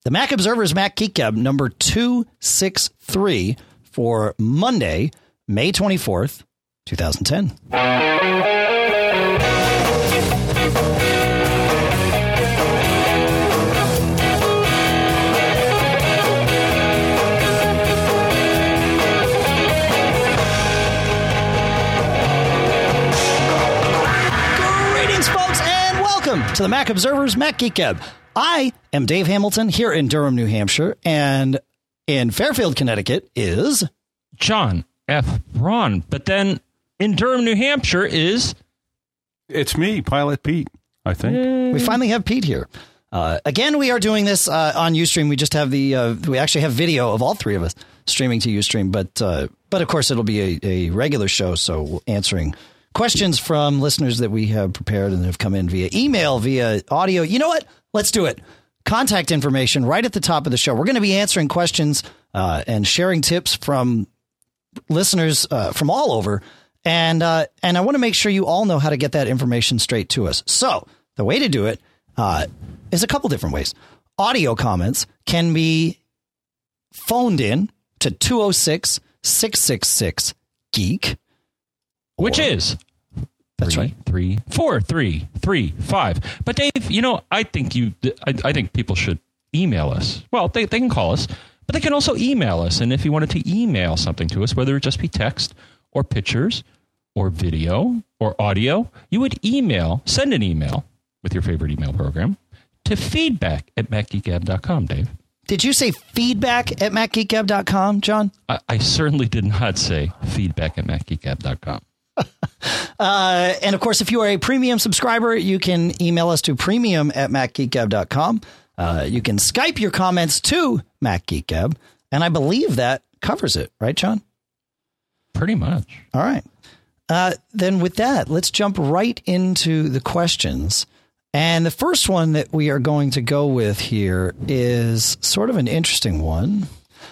The Mac Observer's Mac Geek Gab number 263 for Monday, May 24th, 2010. Greetings, folks, and welcome to the Mac Observer's Mac Geek Gab. I am Dave Hamilton here in Durham, New Hampshire, and in Fairfield, Connecticut is John F. Braun. But then in Durham, New Hampshire is... It's me, Pilot Pete, I think. We finally have Pete here. Again, we are doing this on Ustream. We just have we actually have video of all three of us streaming to Ustream, but of course it'll be a regular show, so answering questions from listeners that we have prepared and have come in via email, via audio. You know what? Let's do it. Contact information right at the top of the show. We're going to be answering questions and sharing tips from listeners from all over. And I want to make sure you all know how to get that information straight to us. So the way to do it is a couple different ways. Audio comments can be phoned in to 206-666-GEEK. Which is... That's right. 343-335. But Dave, I think people should email us. Well, they can call us, but they can also email us. And if you wanted to email something to us, whether it just be text or pictures or video or audio, you would send an email with your favorite email program to feedback@macgeekgab.com, Dave. Did you say feedback@macgeekgab.com, John? I certainly did not say feedback@macgeekgab.com. And of course, if you are a premium subscriber, you can email us to premium@macgeekgab.com. You can Skype your comments to MacGeekGab, and I believe that covers it, right, John? Pretty much. All right. Then with that, let's jump right into the questions. And the first one that we are going to go with here is sort of an interesting one.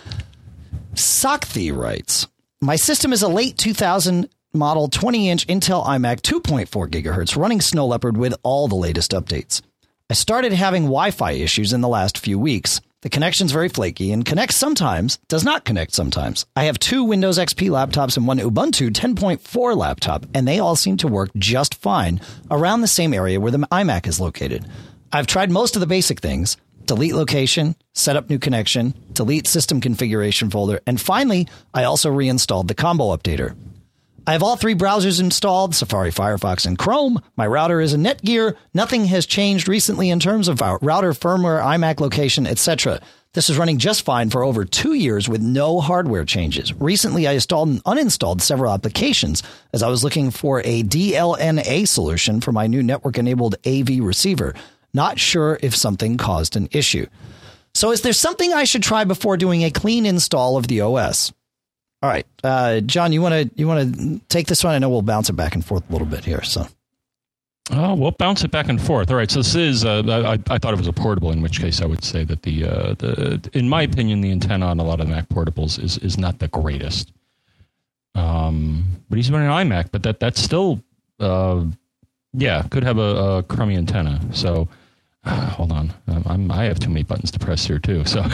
Sakthi writes, my system is a late 2000 model 20-inch Intel iMac 2.4 gigahertz running Snow Leopard with all the latest updates. I started having Wi-Fi issues in the last few weeks. The connection's very flaky and connects sometimes, does not connect sometimes. I have 2 Windows XP laptops and one Ubuntu 10.4 laptop, and they all seem to work just fine around the same area where the iMac is located. I've tried most of the basic things: delete location, set up new connection, delete system configuration folder, and finally, I also reinstalled the combo updater. I have all 3 browsers installed, Safari, Firefox, and Chrome. My router is a Netgear. Nothing has changed recently in terms of our router, firmware, iMac location, etc. This is running just fine for over 2 years with no hardware changes. Recently, I installed and uninstalled several applications as I was looking for a DLNA solution for my new network-enabled AV receiver. Not sure if something caused an issue. So is there something I should try before doing a clean install of the OS? All right, John, you want to take this one? I know we'll bounce it back and forth a little bit here. So, we'll bounce it back and forth. All right. So this is I thought it was a portable, in which case I would say that the in my opinion, the antenna on a lot of Mac portables is not the greatest. But he's running an iMac, but that's still could have a crummy antenna. So. Hold on. I have too many buttons to press here, too. So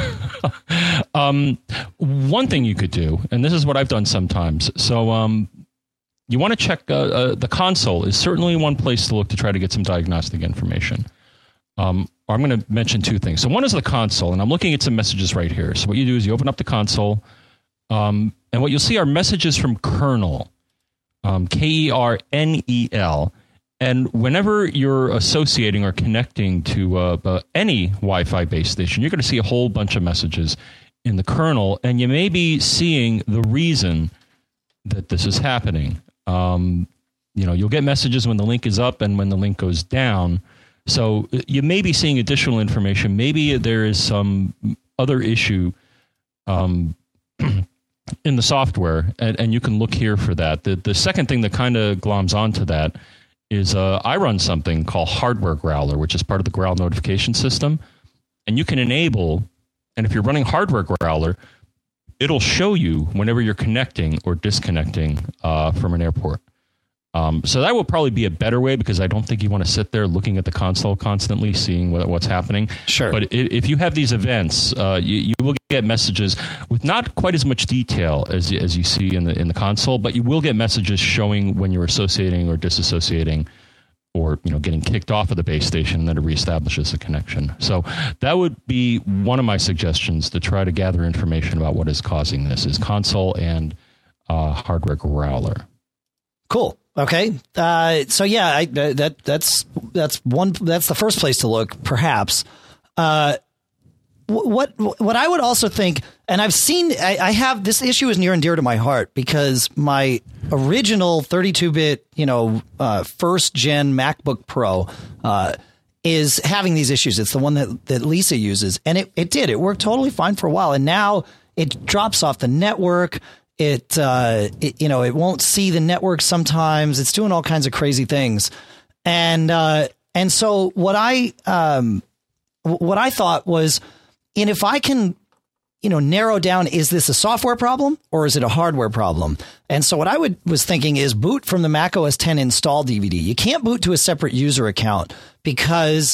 one thing you could do, and this is what I've done sometimes. So you want to check the console is certainly one place to look to try to get some diagnostic information. I'm going to mention 2 things. So one is the console, and I'm looking at some messages right here. So what you do is you open up the console, and what you'll see are messages from kernel, Kernel. And whenever you're associating or connecting to any Wi-Fi base station, you're going to see a whole bunch of messages in the kernel, and you may be seeing the reason that this is happening. You'll get messages when the link is up and when the link goes down. So you may be seeing additional information. Maybe there is some other issue in the software, and you can look here for that. The second thing that kind of gloms onto that is I run something called Hardware Growler, which is part of the Growl notification system. And you can enable, and if you're running Hardware Growler, it'll show you whenever you're connecting or disconnecting from an airport. So that would probably be a better way, because I don't think you want to sit there looking at the console constantly, seeing what's happening. Sure. But if you have these events, you will get messages with not quite as much detail as you see in the console, but you will get messages showing when you're associating or disassociating, or getting kicked off of the base station, and then it reestablishes the connection. So that would be one of my suggestions to try to gather information about what is causing this, is console and hardware growler. Cool. Okay. So yeah, that's the first place to look, perhaps. What I would also think, and I've seen, I have, this issue is near and dear to my heart, because my original 32-bit, first gen MacBook Pro, is having these issues. It's the one that Lisa uses, and it worked totally fine for a while, and now it drops off the network. It won't see the network sometimes. It's doing all kinds of crazy things. And so what I thought was, and if I can, narrow down, is this a software problem or is it a hardware problem? And so what I was thinking is boot from the Mac OS X install DVD. You can't boot to a separate user account because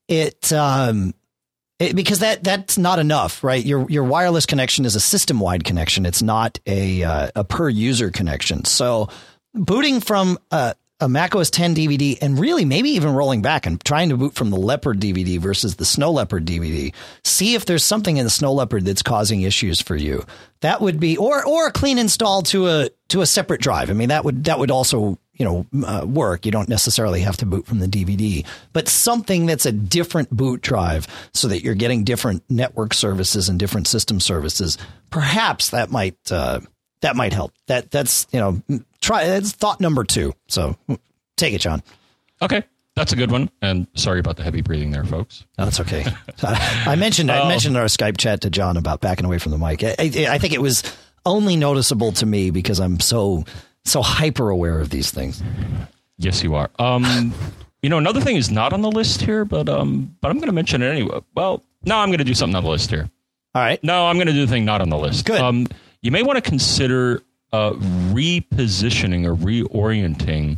because that's not enough, right? Your wireless connection is a system-wide connection. It's not a per user connection. So booting from a Mac OS X DVD, and really maybe even rolling back and trying to boot from the Leopard DVD versus the Snow Leopard DVD, see if there's something in the Snow Leopard that's causing issues for you. That would be, or a clean install to a separate drive. I mean, that would also work. You don't necessarily have to boot from the DVD, but something that's a different boot drive so that you're getting different network services and different system services. Perhaps that might help. That's that's thought number 2. So take it, John. Okay. That's a good one. And sorry about the heavy breathing there, folks. No, that's okay. I mentioned our Skype chat to John about backing away from the mic. I think it was only noticeable to me because I'm so hyper aware of these things. Yes, you are. Another thing is not on the list here, but I'm going to mention it anyway. Well, no, I'm going to do something on the list here. All right. No, I'm going to do the thing not on the list. Good. You may want to consider repositioning or reorienting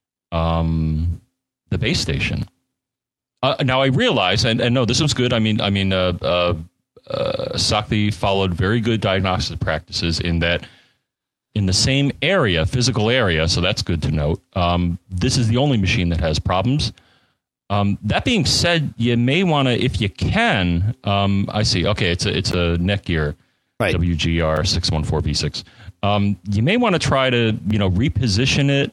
the base station. Now I realize, and no, this was good. Sakti followed very good diagnostic practices in that, in the same area, physical area, so that's good to note. This is the only machine that has problems. That being said, you may want to, if you can, I see. Okay, it's a Netgear, right. WGR 614B6. You may want to try to reposition it.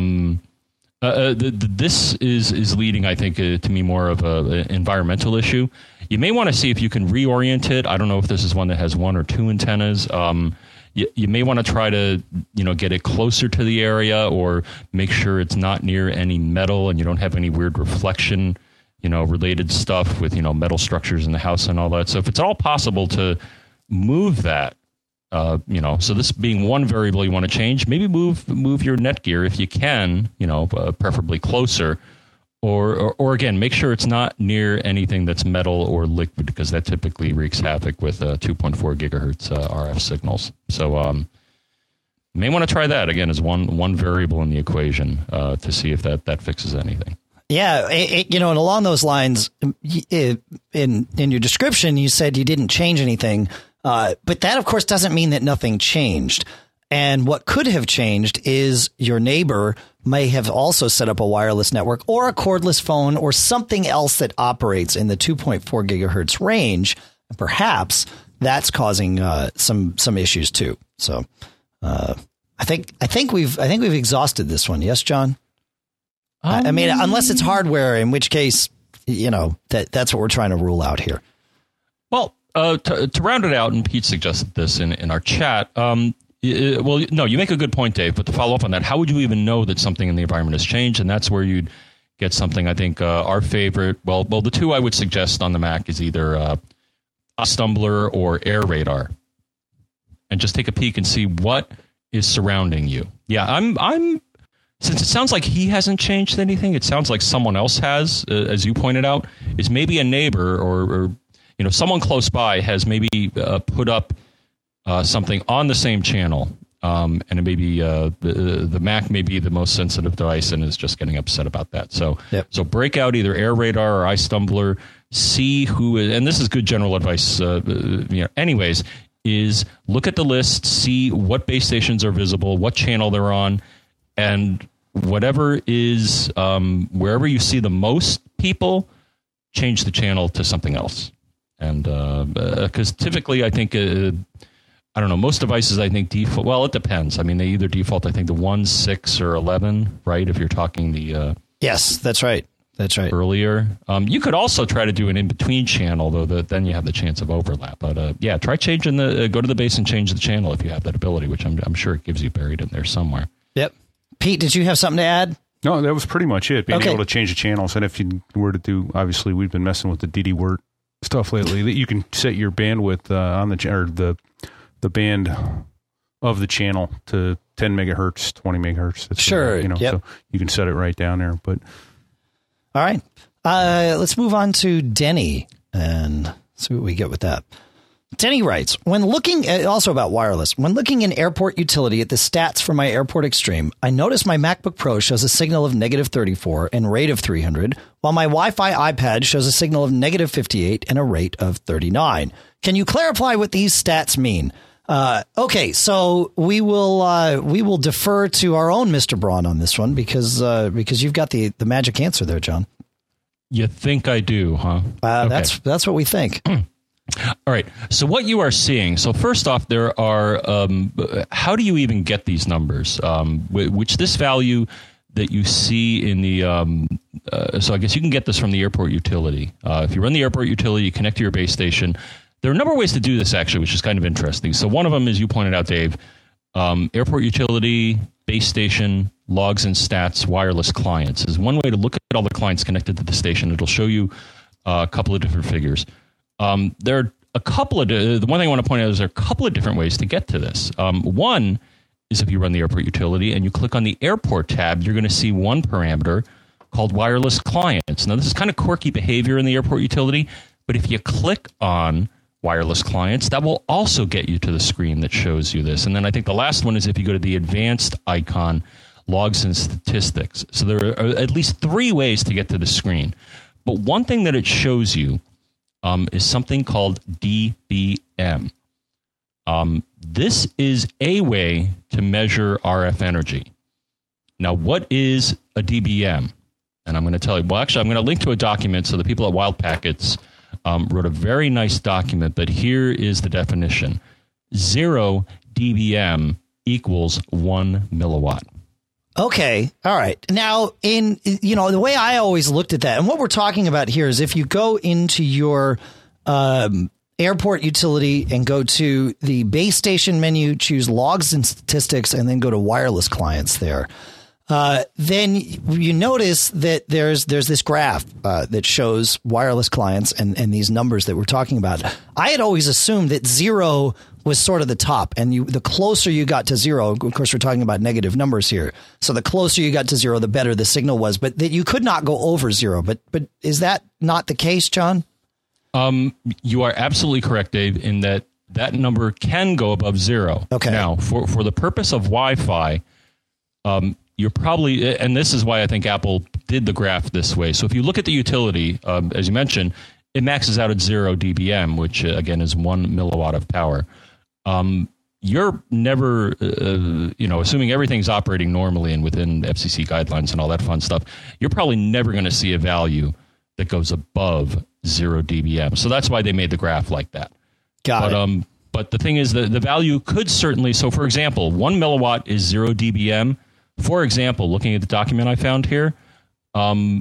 This is leading, I think, to me more of an environmental issue. You may want to see if you can reorient it. I don't know if this is one that has 1 or 2 antennas. You may want to try to get it closer to the area, or make sure it's not near any metal and you don't have any weird reflection related stuff with metal structures in the house and all that. So if it's all possible to move that, so this being one variable you want to change, maybe move your Netgear if you can, preferably closer, or again, make sure it's not near anything that's metal or liquid, because that typically wreaks havoc with 2.4 gigahertz RF signals. So you may want to try that again as one variable in the equation to see if that fixes anything. Yeah, and along those lines, in your description, you said you didn't change anything. But that, of course, doesn't mean that nothing changed. And what could have changed is your neighbor may have also set up a wireless network or a cordless phone or something else that operates in the 2.4 gigahertz range. Perhaps that's causing some issues too. So I think we've exhausted this one. Yes, John. I mean, unless it's hardware, in which case that's what we're trying to rule out here. Well. To round it out, and Pete suggested this in our chat. You make a good point, Dave. But to follow up on that, how would you even know that something in the environment has changed? And that's where you'd get something. I think our favorite. Well, the two I would suggest on the Mac is either Stumbler or Air Radar, and just take a peek and see what is surrounding you. Yeah, I'm. Since it sounds like he hasn't changed anything, it sounds like someone else has, as you pointed out. Is maybe a neighbor or someone close by has maybe put up something on the same channel And it may be the Mac may be the most sensitive device and is just getting upset about that. So so break out either Air Radar or iStumbler. See who is, and this is good general advice. Anyways, is look at the list, see what base stations are visible, what channel they're on, and whatever is wherever you see the most people, change the channel to something else. And because typically, I think I don't know, most devices I think default. Well, it depends. I mean, they either default I think to 1, 6, or 11, right? If you're talking the yes, that's right. That's right. Earlier. You could also try to do an in-between channel, though, then you have the chance of overlap. But try changing go to the base and change the channel if you have that ability, which I'm sure it gives you buried in there somewhere. Yep. Pete, did you have something to add? No, that was pretty much it. Being able to change the channels. And if you were to do, obviously, we've been messing with the DD-Word stuff lately, that you can set your bandwidth on the band of the channel to 10 megahertz, 20 megahertz. That's sure. So you can set it right down there. But all right. Let's move on to Denny and see what we get with that. Denny writes, when looking at, also about wireless, when looking in Airport Utility at the stats for my Airport Extreme, I noticed my MacBook Pro shows a signal of -34 and rate of 300, while my Wi-Fi iPad shows a signal of -58 and a rate of 39. Can you clarify what these stats mean? Okay, so we will defer to our own Mr. Braun on this one because you've got the magic answer there, John. You think I do, huh? Okay. That's what we think. All right. So what you are seeing. So first off, there are. How do you even get these numbers? Which this value that you see in the. So I guess you can get this from the Airport Utility. If you run the Airport Utility, you connect to your base station. There are a number of ways to do this, actually, which is kind of interesting. So one of them, as you pointed out, Dave, Airport Utility, base station, logs and stats, wireless clients is one way to look at all the clients connected to the station. It'll show you a couple of different figures. There are a couple of the one thing I want to point out is there are a couple of different ways to get to this. One is if you run the Airport Utility and you click on the Airport tab, you're going to see one parameter called wireless clients. Now, this is kind of quirky behavior in the Airport Utility, but if you click on wireless clients, that will also get you to the screen that shows you this. And then I think the last one is if you go to the advanced icon, logs and statistics. So there are at least 3 ways to get to the screen. But one thing that it shows you is something called DBM. This is a way to measure RF energy. Now, what is a DBM? And I'm going to tell you. Well, actually, I'm going to link to a document. So the people at Wild Packets wrote a very nice document, but here is the definition. 0 dBm equals 1 milliwatt. Okay. All right. Now, the way I always looked at that, and what we're talking about here is if you go into your Airport Utility and go to the base station menu, choose logs and statistics, and then go to wireless clients there. Then you notice that there's this graph that shows wireless clients and these numbers that we're talking about. I had always assumed that 0 was sort of the top, and the closer you got to 0, of course, we're talking about negative numbers here. So the closer you got to 0, the better the signal was, but that you could not go over 0. But is that not the case, John? You are absolutely correct, Dave, in that number can go above 0. Okay. Now, for the purpose of Wi-Fi, you're probably, and this is why I think Apple did the graph this way. So if you look at the utility, as you mentioned, it maxes out at 0 dBm, which again is 1 milliwatt of power. You're never, assuming everything's operating normally and within FCC guidelines and all that fun stuff, you're probably never going to see a value that goes above 0 dBm. So that's why they made the graph like that. Got it. But the thing is that the value could certainly, so for example, 1 milliwatt is 0 dBm. For example, looking at the document I found here, 11.1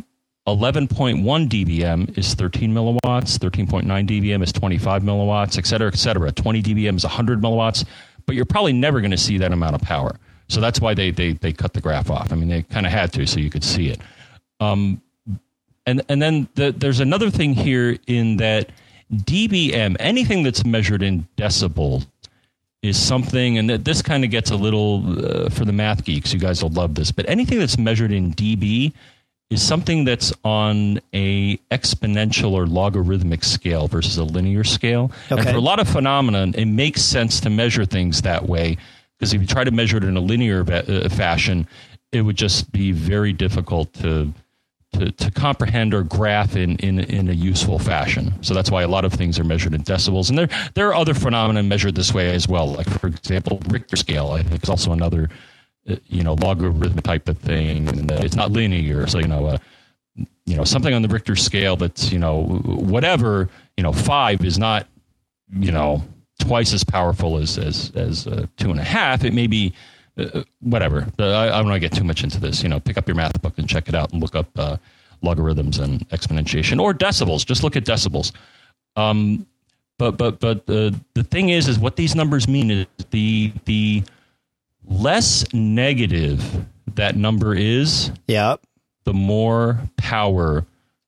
dBm is 13 milliwatts, 13.9 dBm is 25 milliwatts, et cetera, et cetera. 20 dBm is 100 milliwatts, but you're probably never going to see that amount of power. So that's why they cut the graph off. I mean, they kind of had to so you could see it. And then there's another thing here in that dBm, anything that's measured in decibel, is something, and this kind of gets a little, for the math geeks, you guys will love this, but anything that's measured in dB is something that's on a exponential or logarithmic scale versus a linear scale. Okay. And for a lot of phenomena, it makes sense to measure things that way Because if you try to measure it in a linear fashion, it would just be very difficult to comprehend or graph in a useful fashion. So that's why a lot of things are measured in decibels. And there are other phenomena measured this way as well. Like, for example, Richter scale, I think, is also another logarithm type of thing. And it's not linear. So, something on the Richter scale that's, whatever, 5 is not, twice as powerful as 2.5. It may be whatever. I don't want to get too much into this. Pick up your math book and check it out and look up logarithms and exponentiation or decibels. Just look at decibels. But the thing is what these numbers mean is the less negative that number is, the more power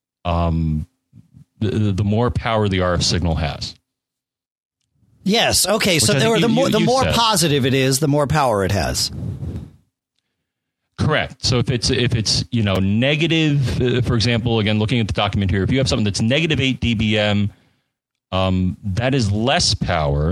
the more power the RF signal has. Yes. Okay. So the more positive it is, the more power it has. Correct. So if it's negative, for example, again looking at the document here, if you have something that's negative 8 dBm, that is less power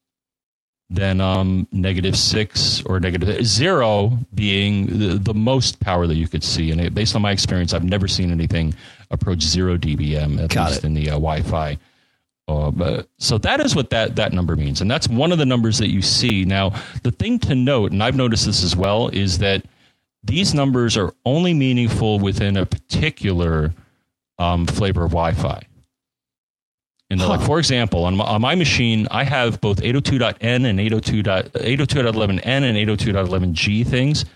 than negative 6 or negative 0 being the most power that you could see. And based on my experience, I've never seen anything approach 0 dBm, at least in the Wi-Fi. So that is what that number means. And that's one of the numbers that you see. Now, the thing to note, and I've noticed this as well, is that these numbers are only meaningful within a particular flavor of Wi-Fi. And like, for example, on my machine, I have both 802.N and 802.11n and 802.11g things.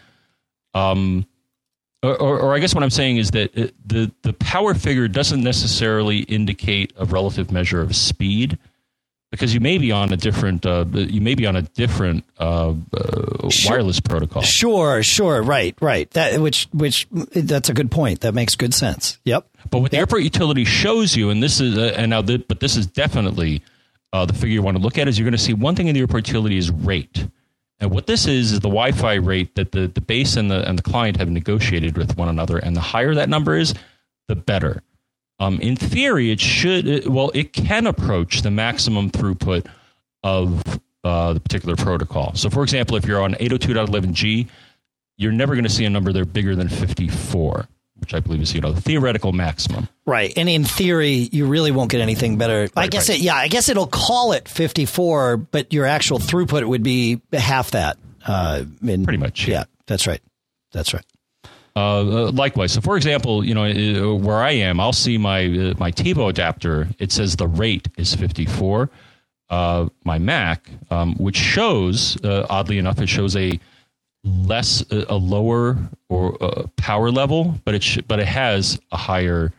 Or I guess what I'm saying is that the power figure doesn't necessarily indicate a relative measure of speed, because you may be on a different wireless protocol. Sure, right. That's a good point. That makes good sense. Yep. But what the airport utility shows you, and this is but this is definitely the figure you want to look at, is you're going to see one thing in the airport utility is rate. And what this is the Wi-Fi rate that the base and the client have negotiated with one another, and the higher that number is, the better. In theory, it can approach the maximum throughput of the particular protocol. So, for example, if you're on 802.11g, you're never going to see a number there bigger than 54, which I believe is the theoretical maximum. Right, and in theory, you really won't get anything better. I guess it'll call it 54, but your actual throughput would be half that. Pretty much. Yeah, that's right. Likewise, so for example, where I am, I'll see my TiVo adapter. It says the rate is 54. My Mac, which shows, oddly enough, it shows a lower or power level, but it has a higher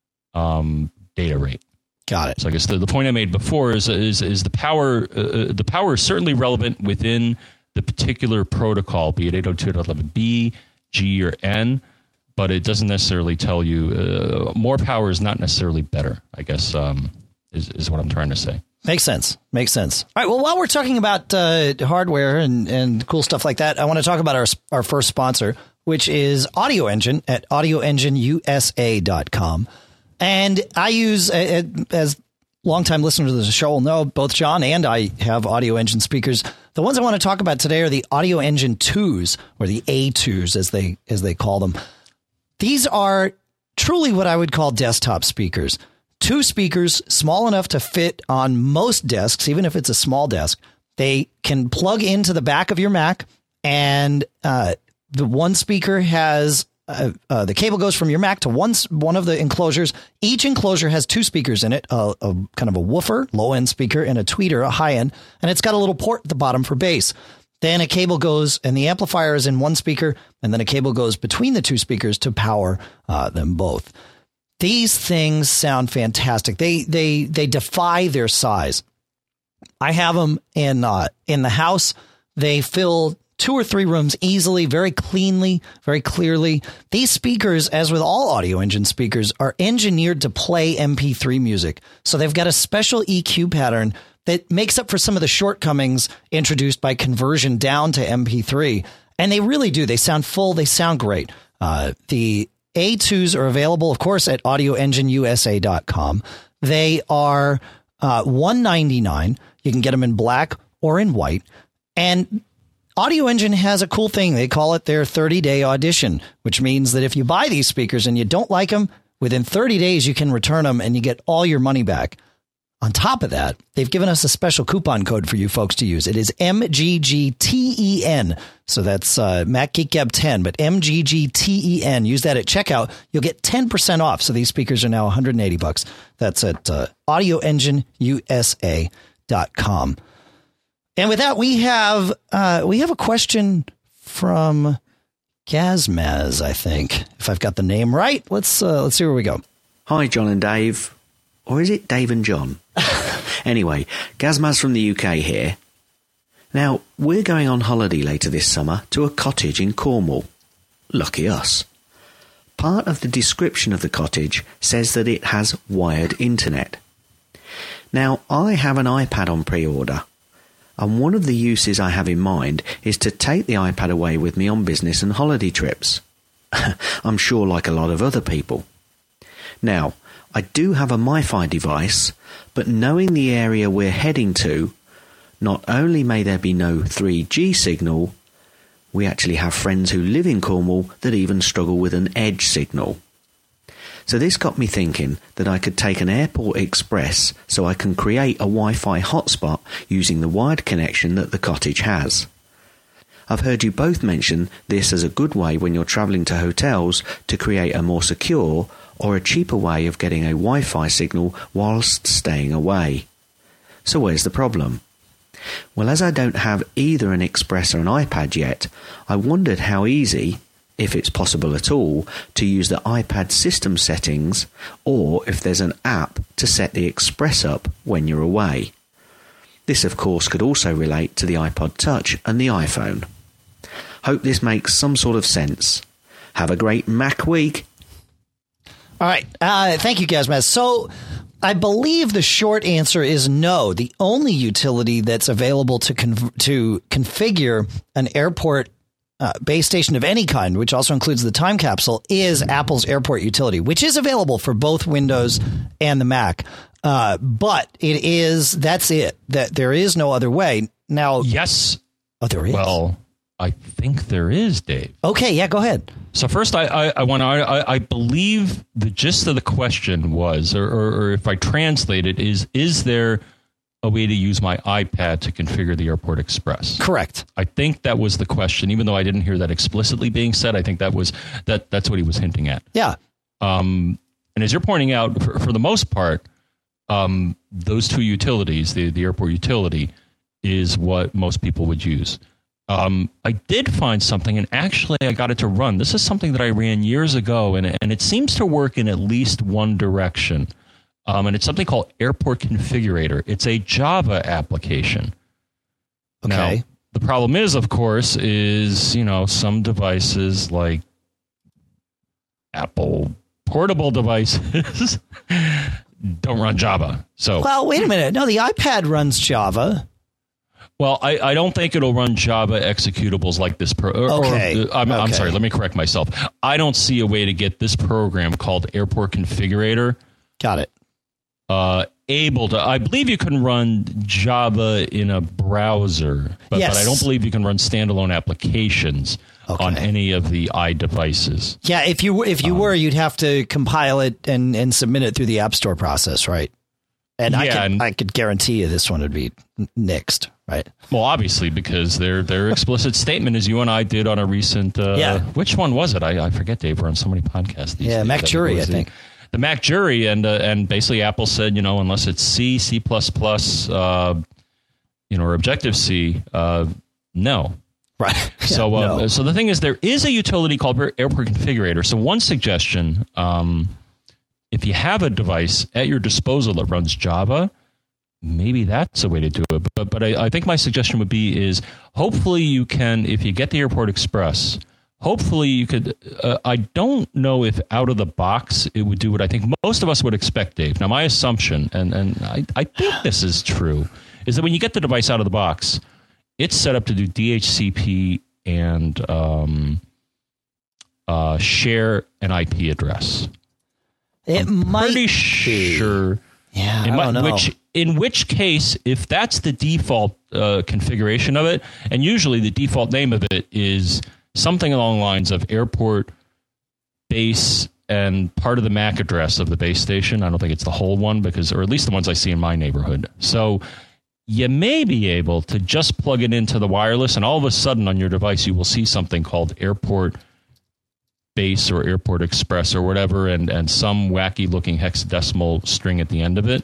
data rate. Got it. So I guess the point I made before is the power. The power is certainly relevant within the particular protocol, be it 802.11b, G, or N, but it doesn't necessarily tell you more power is not necessarily better, I guess, is what I'm trying to say. Makes sense. All right. Well, while we're talking about hardware and cool stuff like that, I want to talk about our first sponsor, which is Audio Engine at audioengineusa.com. And I use, as longtime listeners of the show will know, both John and I have Audio Engine speakers. The ones I want to talk about today are the Audio Engine 2s, or the A2s as they call them. These are truly what I would call desktop speakers. 2 speakers, small enough to fit on most desks, even if it's a small desk. They can plug into the back of your Mac, and the one speaker has the cable goes from your Mac to one of the enclosures. Each enclosure has 2 speakers in it, a kind of a woofer, low-end speaker, and a tweeter, a high-end, and it's got a little port at the bottom for bass. Then a cable goes, and the amplifier is in one speaker, and then a cable goes between the 2 speakers to power them both. These things sound fantastic. They defy their size. I have them in the house. They fill 2 or 3 rooms easily, very cleanly, very clearly. These speakers, as with all Audio Engine speakers, are engineered to play MP3 music. So they've got a special EQ pattern that makes up for some of the shortcomings introduced by conversion down to MP3. And they really do. They sound full. They sound great. The A2s are available, of course, at audioengineusa.com. They are $199. You can get them in black or in white. And Audio Engine has a cool thing. They call it their 30-day audition, which means that if you buy these speakers and you don't like them, within 30 days you can return them and you get all your money back. On top of that, they've given us a special coupon code for you folks to use. It is MGGTEN. So that's Mac Geek Gab 10, but MGGTEN. Use that at checkout. You'll get 10% off. So these speakers are now $180. That's at audioengineusa.com. And with that, we have a question from Gazmaz, I think, if I've got the name right. Let's see where we go. Hi, John and Dave. Or is it Dave and John? Anyway, Gazmaz from the UK here. Now, we're going on holiday later this summer to a cottage in Cornwall. Lucky us. Part of the description of the cottage says that it has wired internet. Now, I have an iPad on pre-order, and one of the uses I have in mind is to take the iPad away with me on business and holiday trips. I'm sure like a lot of other people. Now, I do have a MiFi device, but knowing the area we're heading to, not only may there be no 3G signal, we actually have friends who live in Cornwall that even struggle with an edge signal. So this got me thinking that I could take an Airport Express so I can create a Wi-Fi hotspot using the wired connection that the cottage has. I've heard you both mention this as a good way when you're travelling to hotels to create a more secure or a cheaper way of getting a Wi-Fi signal whilst staying away. So where's the problem? Well, as I don't have either an Express or an iPad yet, I wondered how easy, if it's possible at all, to use the iPad system settings, or if there's an app to set the Express up when you're away. This, of course, could also relate to the iPod Touch and the iPhone. Hope this makes some sort of sense. Have a great Mac week. All right. Thank you, Gazmaz. So I believe the short answer is no. The only utility that's available to configure an airport base station of any kind, which also includes the time capsule, is Apple's Airport Utility, which is available for both Windows and the Mac. But that's it. That there is no other way. Now, yes. Oh, there is. Well, I think there is, Dave. Okay, yeah, go ahead. So first, I believe the gist of the question was, or if I translate it, is there a way to use my iPad to configure the Airport Express? Correct. I think that was the question, even though I didn't hear that explicitly being said. I think that's what he was hinting at. Yeah. And as you're pointing out, for the most part, those two utilities, the Airport Utility, is what most people would use. I did find something, and actually I got it to run. This is something that I ran years ago, and it seems to work in at least one direction. And it's something called Airport Configurator. It's a Java application. Okay. Now, the problem is, of course, some devices like Apple portable devices don't run Java. So, well, wait a minute. No, the iPad runs Java. Well, I don't think it'll run Java executables like this. Okay. I'm sorry. Let me correct myself. I don't see a way to get this program called Airport Configurator. Got it. Able to. I believe you can run Java in a browser, but I don't believe you can run standalone applications on any of the iDevices. Yeah, if you were, you'd have to compile it and submit it through the App Store process, right? And I could guarantee you this one would be nixed, right? Well, obviously, because their explicit statement, as you and I did on a recent... Which one was it? I forget, Dave. We're on so many podcasts these days. Mac Jury, I think. The Mac Jury, and basically Apple said, unless it's C++, or Objective-C, no. Right. So, no. So the thing is, there is a utility called Airport Configurator. So one suggestion... if you have a device at your disposal that runs Java, maybe that's a way to do it. But I think my suggestion would be is hopefully you can, if you get the Airport Express, hopefully you could, I don't know if out of the box it would do what I think most of us would expect, Dave. Now, my assumption, and I think this is true, is that when you get the device out of the box, it's set up to do DHCP and share an IP address. It might pretty be. sure. Yeah, I don't know. Which In which case, if that's the default configuration of it, and usually the default name of it is something along the lines of airport base and part of the MAC address of the base station. I don't think it's the whole one, or at least the ones I see in my neighborhood. So you may be able to just plug it into the wireless, and all of a sudden on your device you will see something called airport base or airport express or whatever, and some wacky looking hexadecimal string at the end of it.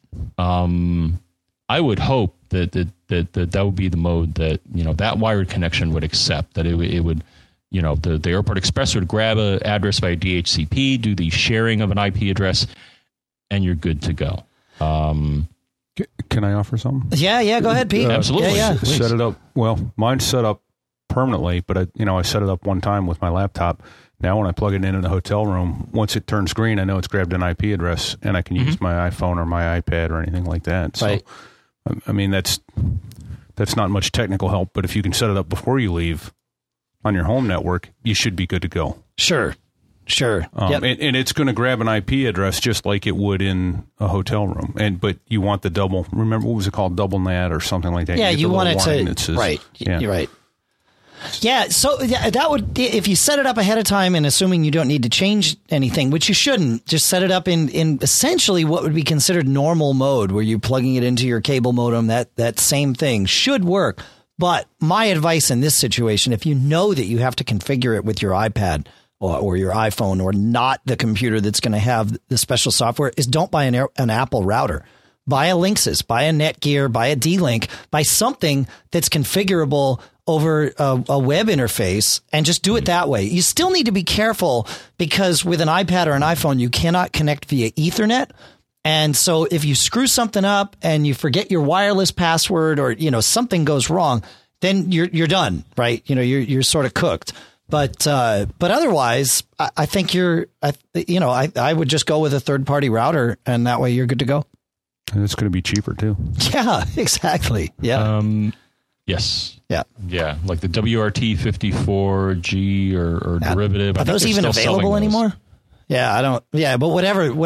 I would hope that would be the mode that, that wired connection would accept, that it would, the Airport Express would grab an address via DHCP, do the sharing of an IP address, and you're good to go. Can I offer something? Yeah, go ahead, Pete. Absolutely. Yeah. Set it up. Well, mine's set up permanently, but I set it up one time with my laptop. Now when I plug it in the hotel room, once it turns green, I know it's grabbed an IP address, and I can use my iPhone or my iPad or anything like that. So, right. I mean, that's not much technical help, but if you can set it up before you leave on your home network, you should be good to go. Sure. Yep. And it's going to grab an IP address just like it would in a hotel room. But you want the double. Remember, what was it called? Double NAT or something like that. Yeah, you want it to. That says, right. Yeah. You're right. Yeah, so that would, if you set it up ahead of time and assuming you don't need to change anything, which you shouldn't, just set it up in essentially what would be considered normal mode, where you're plugging it into your cable modem. That same thing should work. But my advice in this situation, if you know that you have to configure it with your iPad or your iPhone, or not the computer that's going to have the special software, is don't buy an Apple router. Buy a Linksys, buy a Netgear, buy a D-Link, buy something that's configurable over a web interface, and just do it that way. You still need to be careful, because with an iPad or an iPhone, you cannot connect via Ethernet. And so if you screw something up and you forget your wireless password, or, something goes wrong, then you're done, right? You're sort of cooked. But otherwise, I think I would just go with a third party router, and that way you're good to go. And it's going to be cheaper too. Yeah, exactly. Yeah. Yes. Yeah. Yeah. Like the WRT54G or derivative. Are those even available anymore? Yeah, I don't. Yeah, but whatever. Yeah.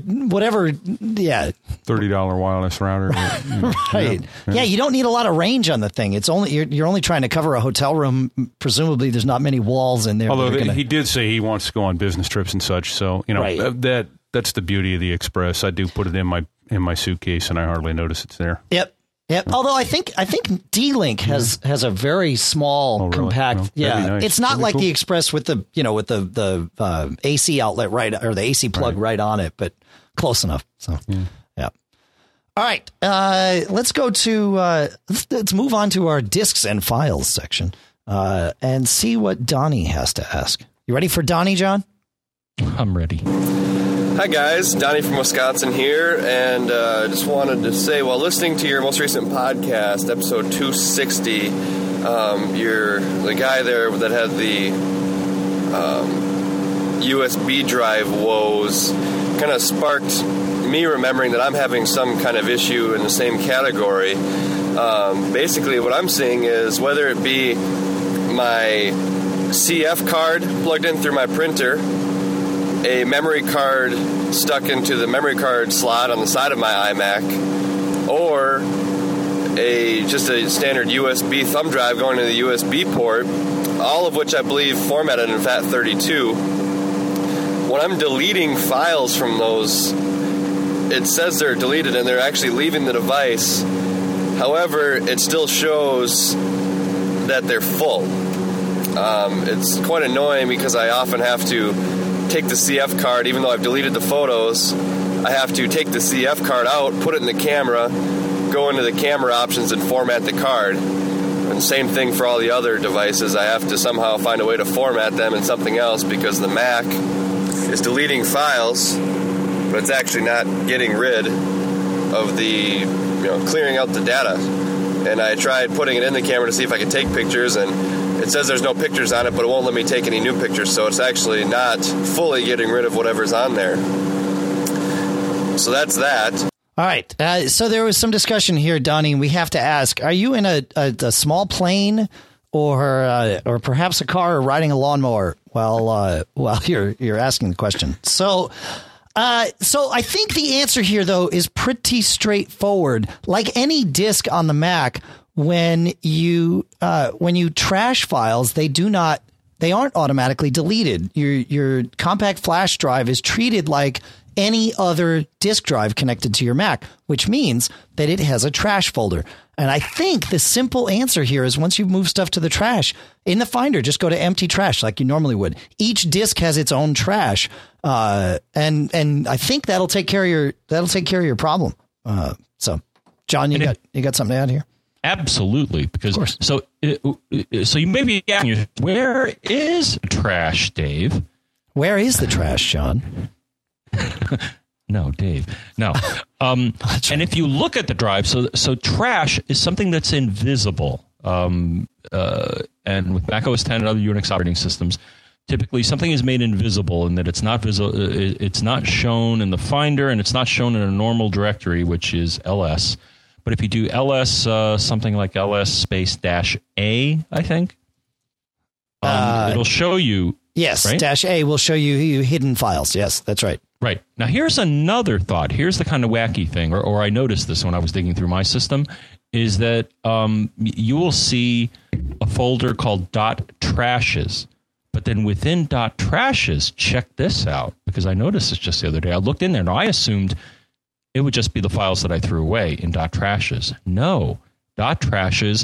$30 wireless router. Right. Yeah, you don't need a lot of range on the thing. It's only you're only trying to cover a hotel room. Presumably, there's not many walls in there. Although he did say he wants to go on business trips and such. So right. That's the beauty of the Express. I do put it in my suitcase, and I hardly notice it's there. Yep. Although I think D-Link has a very small, compact. Oh, yeah, nice. It's not like the Express with the the AC outlet right, or the AC plug right on it, but close enough. So yeah. All right, let's go to let's move on to our discs and files section and see what Donnie has to ask. You ready for Donnie, John? I'm ready. Hi guys, Donnie from Wisconsin here, and just wanted to say, while listening to your most recent podcast, episode 260, you're the guy there that had the USB drive woes kind of sparked me remembering that I'm having some kind of issue in the same category. Basically, what I'm seeing is, whether it be my CF card plugged in through my printer, a memory card stuck into the memory card slot on the side of my iMac, or just a standard USB thumb drive going to the USB port, all of which I believe formatted in FAT32. When I'm deleting files from those, it says they're deleted and they're actually leaving the device. However, it still shows that they're full. It's quite annoying, because I often have to take the CF card, even though I've deleted the photos. I have to take the CF card out, put it in the camera, go into the camera options and format the card. And same thing for all the other devices. I have to somehow find a way to format them in something else, because the Mac is deleting files, but it's actually not getting rid of the, clearing out the data. And I tried putting it in the camera to see if I could take pictures, and it says there's no pictures on it, but it won't let me take any new pictures, so it's actually not fully getting rid of whatever's on there. So that's that. All right. So there was some discussion here, Donnie. We have to ask: are you in a small plane, or perhaps a car, or riding a lawnmower while you're asking the question? So So I think the answer here, though, is pretty straightforward. Like any disk on the Mac, when you trash files, they aren't automatically deleted. Your compact flash drive is treated like any other disk drive connected to your Mac, which means that it has a trash folder. And I think the simple answer here is once you move stuff to the trash in the Finder, just go to empty trash like you normally would. Each disk has its own trash, and I think that'll take care of your problem. So, John, you got something to add here? Absolutely, because so you may be asking, where is trash, Dave? Where is the trash, John? No, Dave. No. And if you look at the drive, so trash is something that's invisible. And with Mac OS X and other Unix operating systems, typically something is made invisible in that it's not visible. It's not shown in the Finder, and it's not shown in a normal directory, which is ls. But if you do ls, something like ls space -a, I think, it'll show you. Yes, right? -a will show you hidden files. Yes, that's right. Right. Now, here's another thought. Here's the kind of wacky thing, or I noticed this when I was digging through my system, is that you will see a folder called .trashes. But then within .trashes, check this out, because I noticed this just the other day. I looked in there. Now, I assumed it would just be the files that I threw away in .trashes. No, .trashes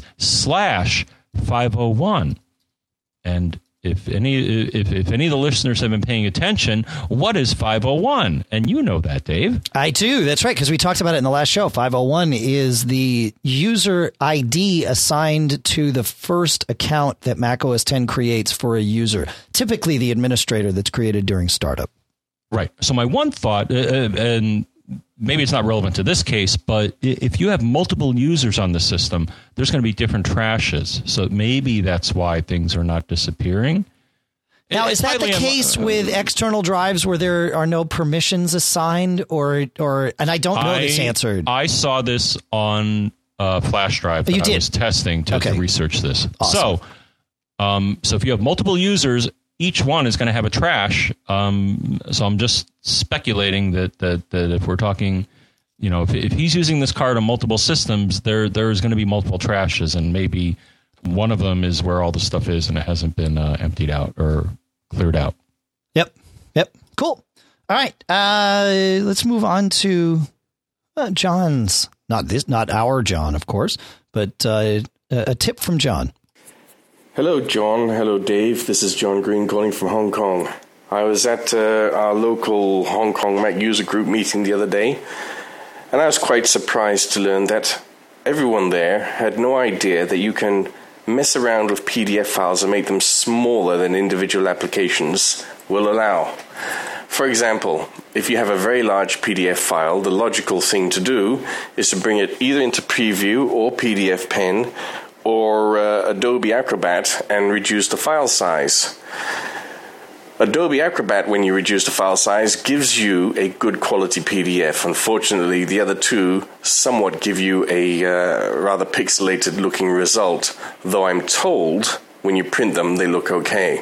/501. And if any of the listeners have been paying attention, what is 501? And you know that, Dave. I do. That's right, because we talked about it in the last show. 501 is the user ID assigned to the first account that Mac OS X creates for a user, typically the administrator that's created during startup. Right. So my one thought, and maybe it's not relevant to this case, but if you have multiple users on the system, there's going to be different trashes. So maybe that's why things are not disappearing. Now, is that the case with external drives where there are no permissions assigned, or and I don't know this answer. I saw this on a flash drive that I was testing to research this. Awesome. So if you have multiple users, each one is going to have a trash. So I'm just speculating that if we're talking, if he's using this card on multiple systems, there's going to be multiple trashes, and maybe one of them is where all the stuff is and it hasn't been emptied out or cleared out. Yep. Cool. All right. Let's move on to John's. Not our John, of course, but a tip from John. Hello, John. Hello, Dave. This is John Green calling from Hong Kong. I was at our local Hong Kong Mac user group meeting the other day, and I was quite surprised to learn that everyone there had no idea that you can mess around with PDF files and make them smaller than individual applications will allow. For example, if you have a very large PDF file, the logical thing to do is to bring it either into Preview or PDF Pen or Adobe Acrobat and reduce the file size. Adobe Acrobat, when you reduce the file size, gives you a good quality PDF. Unfortunately, the other two somewhat give you a rather pixelated looking result, though I'm told when you print them, they look okay.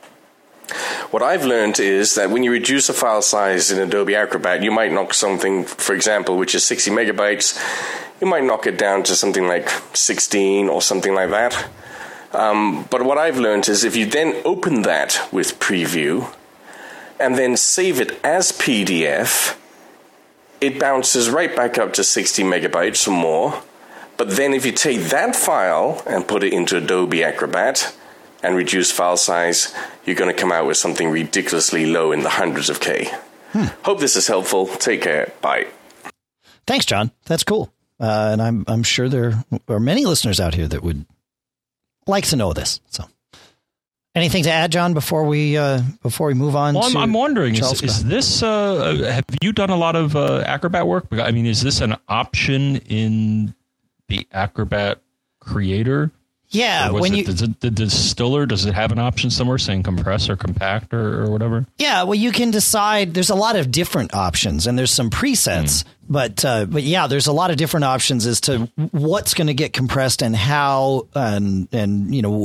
What I've learned is that when you reduce a file size in Adobe Acrobat, you might knock something, for example, which is 60 megabytes, you might knock it down to something like 16 or something like that. But what I've learned is if you then open that with Preview and then save it as PDF, it bounces right back up to 60 megabytes or more. But then if you take that file and put it into Adobe Acrobat and reduce file size, you're going to come out with something ridiculously low in the hundreds of K. Hope this is helpful. Take care. Bye. Thanks, John. That's cool. And I'm sure there are many listeners out here that would like to know this. So, anything to add, John, before we move on? Well, I'm wondering, is this? Have you done a lot of Acrobat work? I mean, is this an option in the Acrobat Creator? Yeah, the distiller, does it have an option somewhere saying compress or compact or whatever? Yeah, well, you can decide. There's a lot of different options, and there's some presets. But yeah, there's a lot of different options as to what's going to get compressed and how, and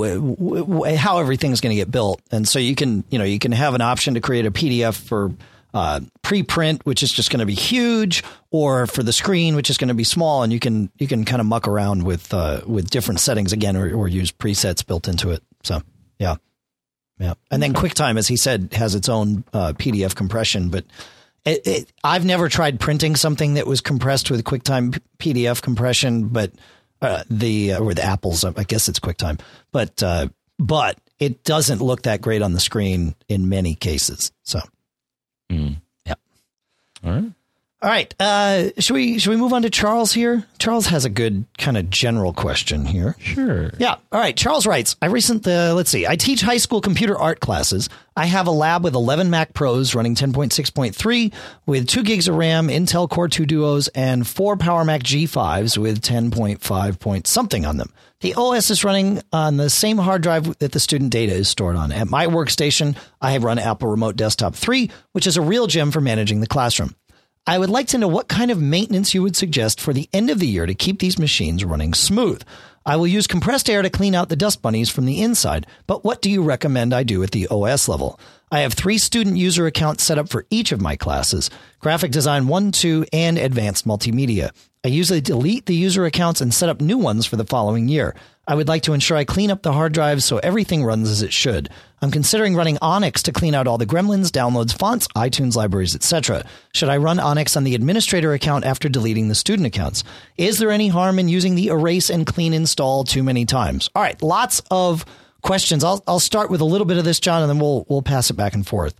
how everything's going to get built. And so you can have an option to create a PDF for preprint, which is just going to be huge, or for the screen, which is going to be small, and you can kind of muck around with different settings again, or use presets built into it. So yeah. And then QuickTime, as he said, has its own PDF compression, but I've never tried printing something that was compressed with QuickTime PDF compression, but with Apple's, I guess it's QuickTime, but it doesn't look that great on the screen in many cases. So, yeah. All right. Should we move on to Charles here? Charles has a good kind of general question here. Sure. Yeah. All right. Charles writes, I teach high school computer art classes. I have a lab with 11 Mac Pros running 10.6.3 with 2 gigs of RAM, Intel Core 2 Duos, and 4 Power Mac G5s with 10.5 point something on them. The OS is running on the same hard drive that the student data is stored on. At my workstation, I have run Apple Remote Desktop 3, which is a real gem for managing the classroom. I would like to know what kind of maintenance you would suggest for the end of the year to keep these machines running smooth. I will use compressed air to clean out the dust bunnies from the inside, but what do you recommend I do at the OS level? I have 3 student user accounts set up for each of my classes: Graphic Design 1, 2, and Advanced Multimedia. I usually delete the user accounts and set up new ones for the following year. I would like to ensure I clean up the hard drives so everything runs as it should. I'm considering running Onyx to clean out all the gremlins, downloads, fonts, iTunes libraries, etc. Should I run Onyx on the administrator account after deleting the student accounts? Is there any harm in using the erase and clean install too many times? All right, lots of questions. I'll start with a little bit of this, John, and then we'll pass it back and forth.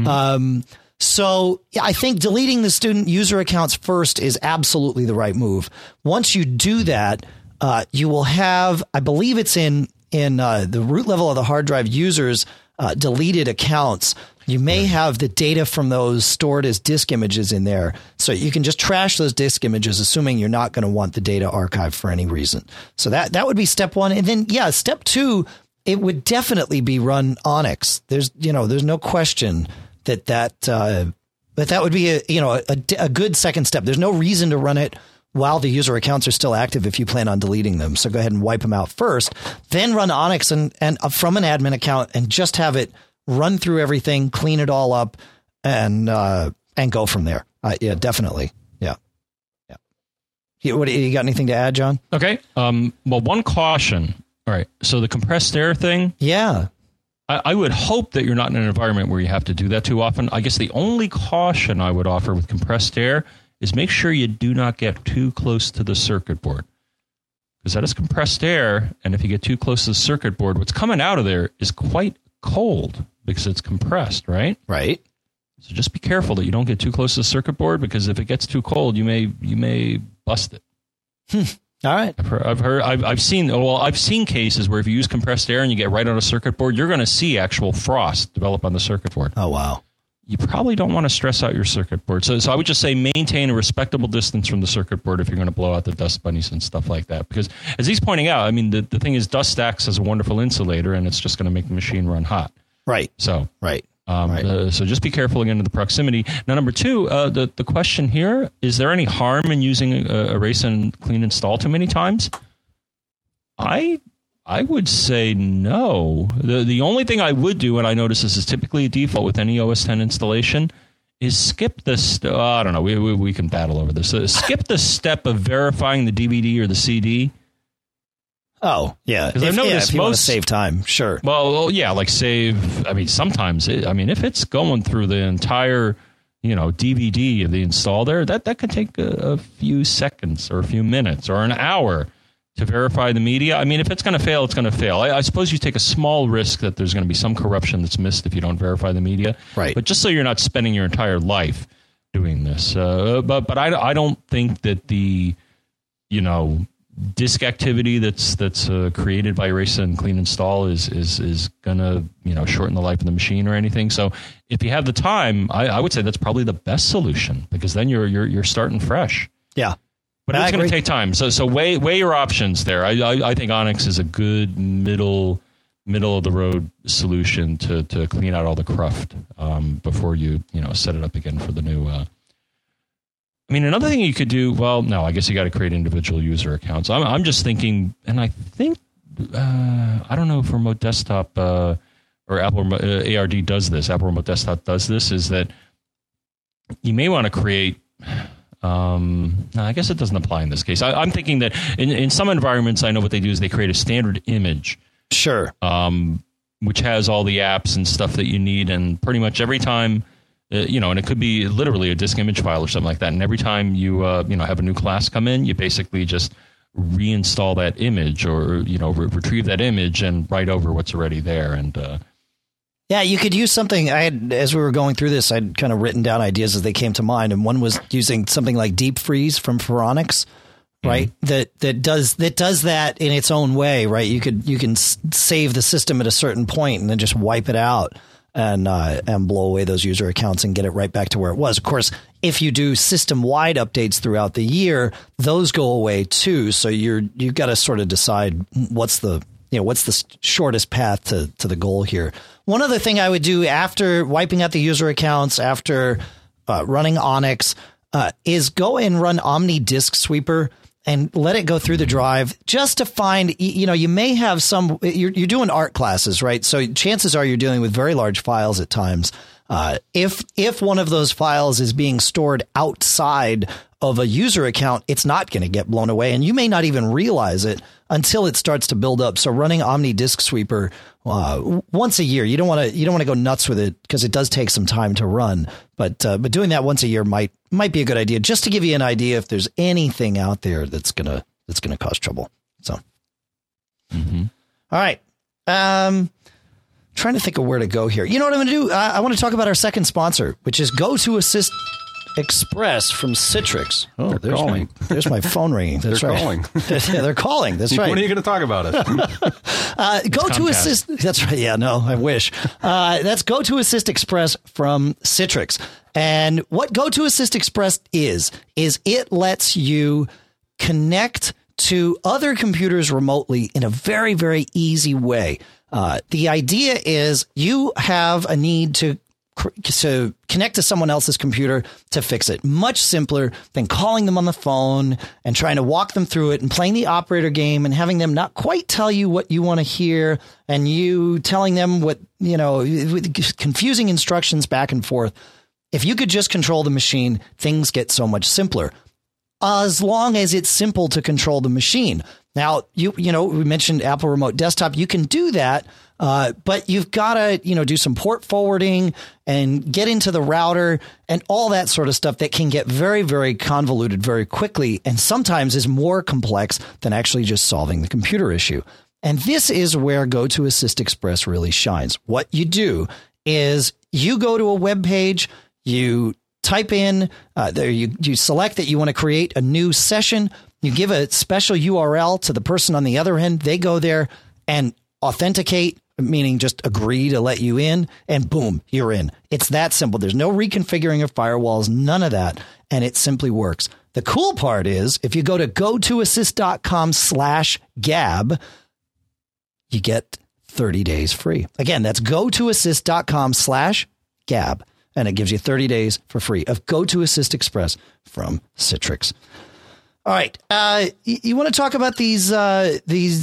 So I think deleting the student user accounts first is absolutely the right move. Once you do that, you will have, I believe it's in the root level of the hard drive users, deleted accounts. You may have the data from those stored as disk images in there. So you can just trash those disk images, assuming you're not going to want the data archived for any reason. So that would be step 1. And then, step 2, it would definitely be run Onyx. There's no question that would be a good second step. There's no reason to run it while the user accounts are still active if you plan on deleting them. So go ahead and wipe them out first, then run Onyx and from an admin account and just have it run through everything, clean it all up, and go from there. Yeah, definitely. Yeah. You got anything to add, John? Okay. Well, one caution. All right. So the compressed air thing. Yeah. I would hope that you're not in an environment where you have to do that too often. I guess the only caution I would offer with compressed air is make sure you do not get too close to the circuit board, because that is compressed air. And if you get too close to the circuit board, what's coming out of there is quite cold because it's compressed, right? Right. So just be careful that you don't get too close to the circuit board, because if it gets too cold, you may bust it. All right. I've seen cases where if you use compressed air and you get right on a circuit board, you're going to see actual frost develop on the circuit board. Oh, wow. You probably don't want to stress out your circuit board. So I would just say maintain a respectable distance from the circuit board if you're going to blow out the dust bunnies and stuff like that. Because as he's pointing out, I mean, the thing is, dust acts as a wonderful insulator, and it's just going to make the machine run hot. Right. So right. So just be careful again of the proximity. Now, number 2, the question here, is there any harm in using erase and clean install too many times? I would say no. The only thing I would do, and I notice this is typically a default with any OS X installation, is skip the I don't know. We can battle over this. Skip the step of verifying the DVD or the CD. Oh, yeah. If you want to save time, sure. Well, yeah, like save. I mean, sometimes, if it's going through the entire, DVD of the install there, that could take a few seconds or a few minutes or an hour to verify the media. I mean, if it's going to fail, it's going to fail. I suppose you take a small risk that there's going to be some corruption that's missed if you don't verify the media. Right. But just so you're not spending your entire life doing this. But I don't think that the, disk activity that's created by erase and clean install is going to, shorten the life of the machine or anything. So if you have the time, I would say that's probably the best solution, because then you're starting fresh. Yeah. But it's going to take time. So weigh your options there. I think Onyx is a good middle of the road solution to clean out all the cruft before you set it up again for the new. Another thing you could do. Well, no, I guess you got to create individual user accounts. I'm just thinking, and I think I don't know if Remote Desktop or Apple ARD does this. Apple Remote Desktop does this. Is that you may want to create. No, I guess it doesn't apply in this case. I'm thinking that in some environments, I know what they do is they create a standard image. Sure. Which has all the apps and stuff that you need, and pretty much every time, and it could be literally a disk image file or something like that. And every time you have a new class come in, you basically just reinstall that image or retrieve that image and write over what's already there. And yeah, you could use something. As we were going through this, I'd kind of written down ideas as they came to mind, and one was using something like Deep Freeze from Phoronix, right? Mm-hmm. That does that in its own way, right? You can save the system at a certain point and then just wipe it out and blow away those user accounts and get it right back to where it was. Of course, if you do system-wide updates throughout the year, those go away too. So you've got to sort of decide what's the shortest path to the goal here. One other thing I would do after wiping out the user accounts, after running Onyx, is go and run Omni Disk Sweeper and let it go through the drive just to find, you may have you're doing art classes, right? So chances are you're dealing with very large files at times. If one of those files is being stored outside of a user account, it's not going to get blown away, and you may not even realize it until it starts to build up. So running Omni Disk Sweeper once a year, you don't want to go nuts with it because it does take some time to run. But doing that once a year might be a good idea, just to give you an idea if there's anything out there that's gonna cause trouble. So, All right. Trying to think of where to go here. You know what I'm going to do? I want to talk about our second sponsor, which is GoToAssist Express from Citrix. Oh, they're calling. There's my phone ringing. That's they're right. Calling. Yeah, they're calling. That's right. When are you going to talk about it? GoToAssist. That's right. Yeah, no, I wish. That's GoToAssist Express from Citrix. And what GoToAssist Express is it lets you connect to other computers remotely in a very, very easy way. The idea is you have a need to connect to someone else's computer to fix it. Much simpler than calling them on the phone and trying to walk them through it and playing the operator game and having them not quite tell you what you want to hear and you telling them what, confusing instructions back and forth. If you could just control the machine, things get so much simpler. As long as it's simple to control the machine. Now, we mentioned Apple Remote Desktop. You can do that, but you've got to, do some port forwarding and get into the router and all that sort of stuff that can get very, very convoluted very quickly and sometimes is more complex than actually just solving the computer issue. And this is where GoToAssist Express really shines. What you do is you go to a web page, you type in there, you select that you want to create a new session. You give a special URL to the person on the other end. They go there and authenticate, meaning just agree to let you in, and boom, you're in. It's that simple. There's no reconfiguring of firewalls, none of that, and it simply works. The cool part is if you go to gotoassist.com/gab, you get 30 days free. Again, that's gotoassist.com/gab. And it gives you 30 days for free of GoToAssist Express from Citrix. All right, you want to talk about the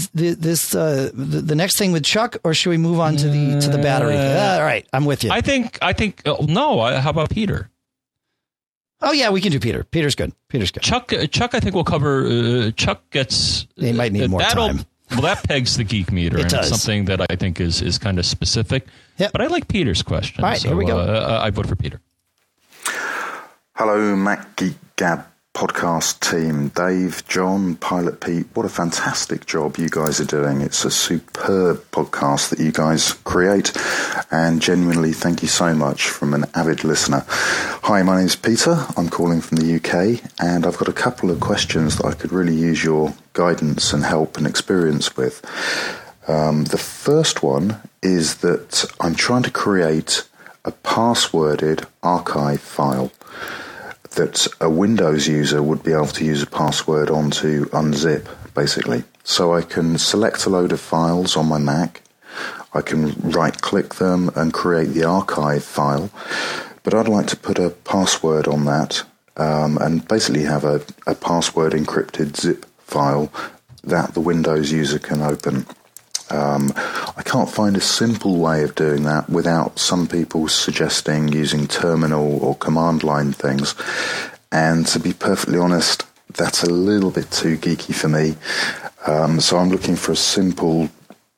next thing with Chuck, or should we move on to the battery? All right, I'm with you. I think. No. How about Peter? Oh yeah, we can do Peter. Peter's good. Chuck, I think we'll cover. Chuck gets. They might need more time. Well, that pegs the geek meter, and it's something that I think is kind of specific. Yep. But I like Peter's question. All right, here we go. I vote for Peter. Hello, Mac Geek Gab podcast team. Dave, John, Pilot Pete, what a fantastic job you guys are doing. It's a superb podcast that you guys create, and genuinely thank you so much from an avid listener. Hi, my name's Peter. I'm calling from the UK, and I've got a couple of questions that I could really use your guidance and help and experience with. The first one is that I'm trying to create a passworded archive file that a Windows user would be able to use a password on to unzip, basically. So I can select a load of files on my Mac, I can right-click them and create the archive file, but I'd like to put a password on that and basically have a password encrypted zip file that the Windows user can open. I can't find a simple way of doing that without some people suggesting using terminal or command line things. And to be perfectly honest, that's a little bit too geeky for me. So I'm looking for a simple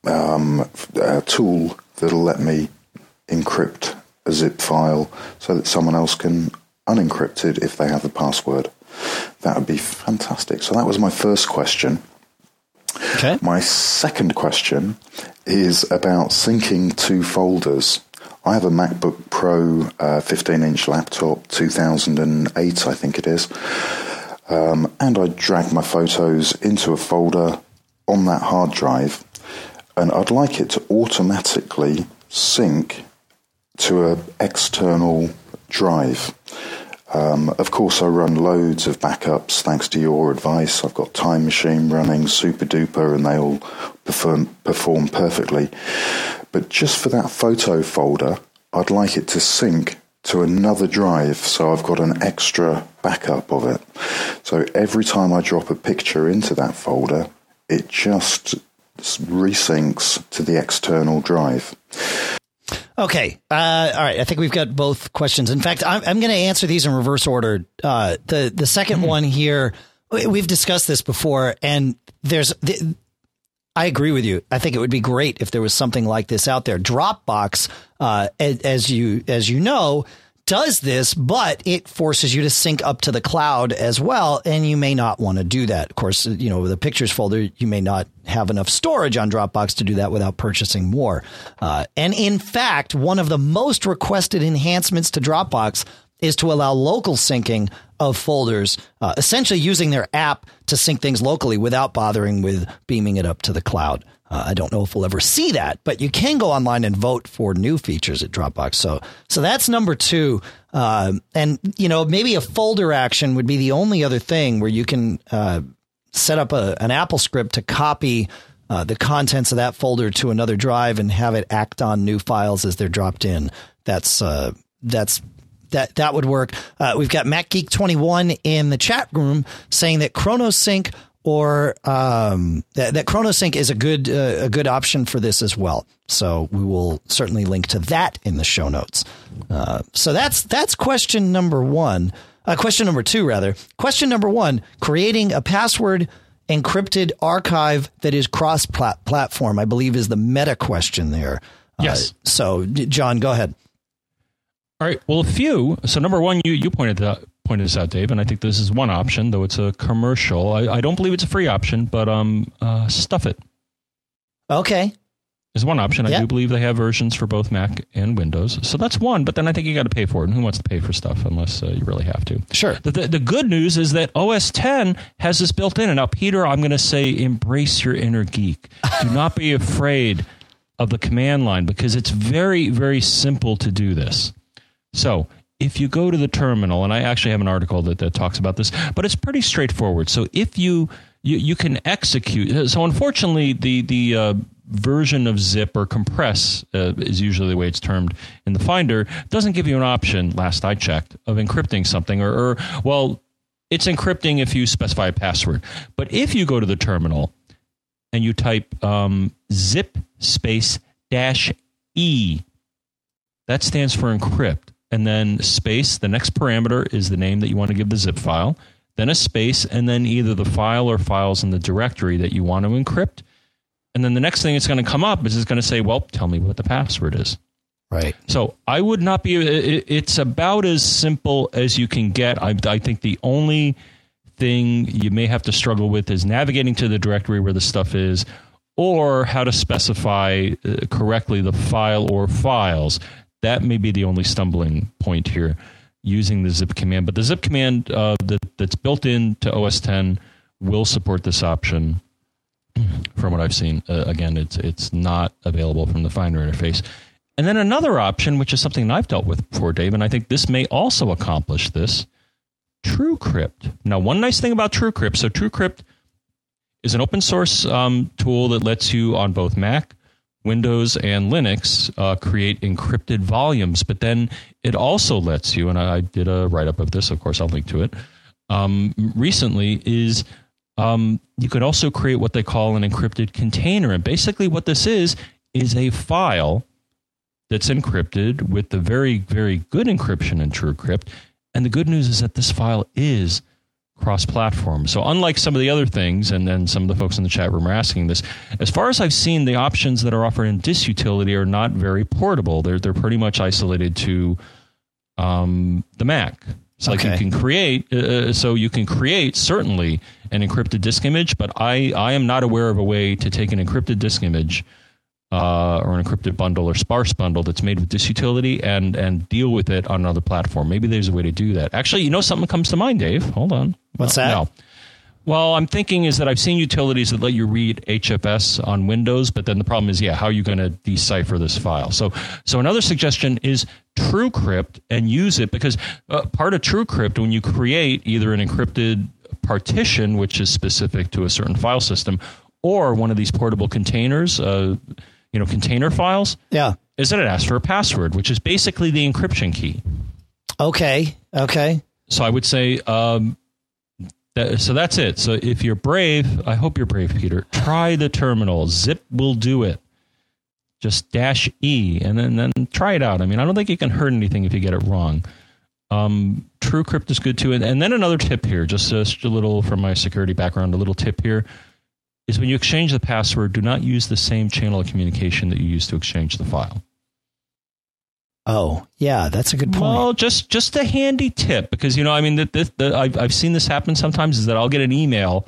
tool that'll let me encrypt a zip file so that someone else can unencrypt it if they have the password. That would be fantastic. So that was my first question. Okay. My second question is about syncing two folders. I have a MacBook Pro 15-inch laptop, 2008 I think it is, and I drag my photos into a folder on that hard drive, and I'd like it to automatically sync to an external drive. Of course, I run loads of backups thanks to your advice. I've got Time Machine running, super duper, and they all perform perfectly. But just for that photo folder, I'd like it to sync to another drive, so I've got an extra backup of it. So every time I drop a picture into that folder, it just resyncs to the external drive. Okay. All right. I think we've got both questions. In fact, I'm going to answer these in reverse order. The second one here, we've discussed this before, and I agree with you. I think it would be great if there was something like this out there. Dropbox, as you know, does this, but it forces you to sync up to the cloud as well, and you may not want to do that. Of course, the pictures folder, you may not have enough storage on Dropbox to do that without purchasing more. And in fact, one of the most requested enhancements to Dropbox is to allow local syncing of folders, essentially using their app to sync things locally without bothering with beaming it up to the cloud. I don't know if we'll ever see that, but you can go online and vote for new features at Dropbox. So that's number two. And, maybe a folder action would be the only other thing where you can set up an Apple script to copy the contents of that folder to another drive and have it act on new files as they're dropped in. That would work. We've got MacGeek21 in the chat room saying that ChronoSync or that ChronoSync is a good option for this as well. So we will certainly link to that in the show notes. So that's question number one. Question number two, rather. Question number one: creating a password encrypted archive that is cross-platform, I believe, is the meta question there. Yes. So, John, go ahead. All right. Well, a few. So, number one, you pointed this out, Dave, and I think this is one option, though it's a commercial. I don't believe it's a free option, but Stuff It. Okay. Is one option. Yep. I do believe they have versions for both Mac and Windows. So that's one, but then I think you got to pay for it. And who wants to pay for stuff unless you really have to? Sure. The good news is that OS X has this built in. And now, Peter, I'm going to say embrace your inner geek. Do not be afraid of the command line because it's very, very simple to do this. So if you go to the terminal, and I actually have an article that talks about this, but it's pretty straightforward. So if you can execute. So unfortunately, the version of zip or compress is usually the way it's termed in the Finder, doesn't give you an option, last I checked, of encrypting something or it's encrypting if you specify a password. But if you go to the terminal and you type zip space -E, that stands for encrypt. And then space, the next parameter is the name that you want to give the zip file, then a space, and then either the file or files in the directory that you want to encrypt. And then the next thing it's going to come up is it's going to say, well, tell me what the password is. Right. So I would not be, it's about as simple as you can get. I think the only thing you may have to struggle with is navigating to the directory where the stuff is, or how to specify correctly the file or files. That may be the only stumbling point here using the zip command. But the zip command that's built into OS X will support this option. From what I've seen, again, it's not available from the Finder interface. And then another option, which is something I've dealt with before, Dave, and I think this may also accomplish this, TrueCrypt. Now, one nice thing about TrueCrypt, so TrueCrypt is an open source tool that lets you on both Mac, Windows, and Linux create encrypted volumes, but then it also lets you, and I did a write-up of this, of course I'll link to it, recently, is You could also create what they call an encrypted container. And basically what this is a file that's encrypted with the very, very good encryption in TrueCrypt. And the good news is that this file is cross-platform. So unlike some of the other things, and then some of the folks in the chat room are asking this, as far as I've seen, the options that are offered in this utility are not very portable. They're pretty much isolated to the Mac. It's like you can create, certainly an encrypted disk image, but I am not aware of a way to take an encrypted disk image or an encrypted bundle or sparse bundle that's made with this utility and deal with it on another platform. Maybe there's a way to do that. Actually, something comes to mind, Dave. Hold on. What's that? No. Well, I'm thinking is that I've seen utilities that let you read HFS on Windows, but then the problem is, how are you going to decipher this file? So another suggestion is TrueCrypt and use it, because part of TrueCrypt, when you create either an encrypted partition, which is specific to a certain file system, or one of these portable containers, container files, is that it asks for a password, which is basically the encryption key. Okay. So I would say... So that's it. So if you're brave, I hope you're brave, Peter, try the terminal. Zip will do it. Just -E and then try it out. I mean, I don't think you can hurt anything if you get it wrong. TrueCrypt is good too. And then another tip here, just a little from my security background, a little tip here is when you exchange the password, do not use the same channel of communication that you use to exchange the file. Oh, yeah, that's a good point. Well, just a handy tip, because, I've seen this happen sometimes, is that I'll get an email,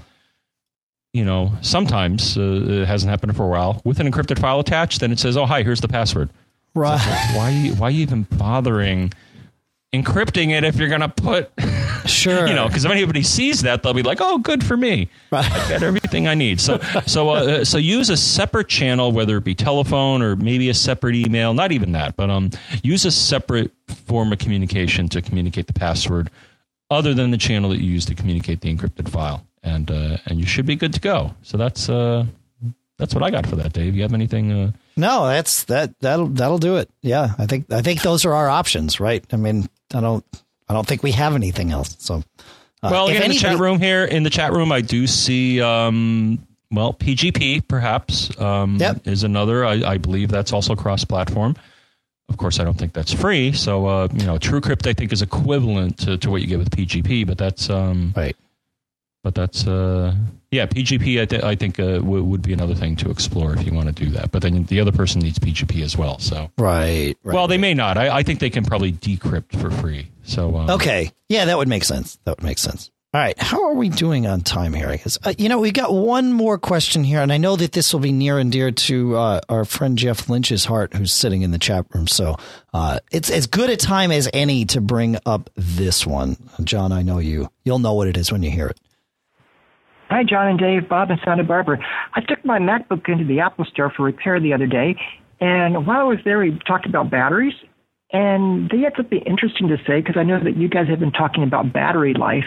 sometimes it hasn't happened for a while, with an encrypted file attached, then it says, oh, hi, here's the password. Right. So why are you even bothering encrypting it if you're going to put... Sure. Because if anybody sees that, they'll be like, oh, good for me. Right. I got everything I need. So use a separate channel, whether it be telephone or maybe a separate email, not even that, but use a separate form of communication to communicate the password other than the channel that you use to communicate the encrypted file. And you should be good to go. So that's what I got for that, Dave. You have anything? No, that'll do it. Yeah, I think those are our options, right? I mean, I don't think we have anything else. So, in the chat room here, I do see, PGP perhaps is another. I believe that's also cross-platform. Of course, I don't think that's free. So, TrueCrypt I think is equivalent to what you get with PGP, but that's right. But that's PGP I think would be another thing to explore if you want to do that. But then the other person needs PGP as well. So right. Well, they may not. I think they can probably decrypt for free. So okay, yeah, that would make sense. All right, how are we doing on time here? I guess we got one more question here, and I know that this will be near and dear to our friend Jeff Lynch's heart, who's sitting in the chat room. So it's as good a time as any to bring up this one. John, I know you'll know what it is when you hear it. Hi, John and Dave, Bob in Santa Barbara. I took my MacBook into the Apple Store for repair the other day, and while I was there, we talked about batteries, and they had something interesting to say, because I know that you guys have been talking about battery life.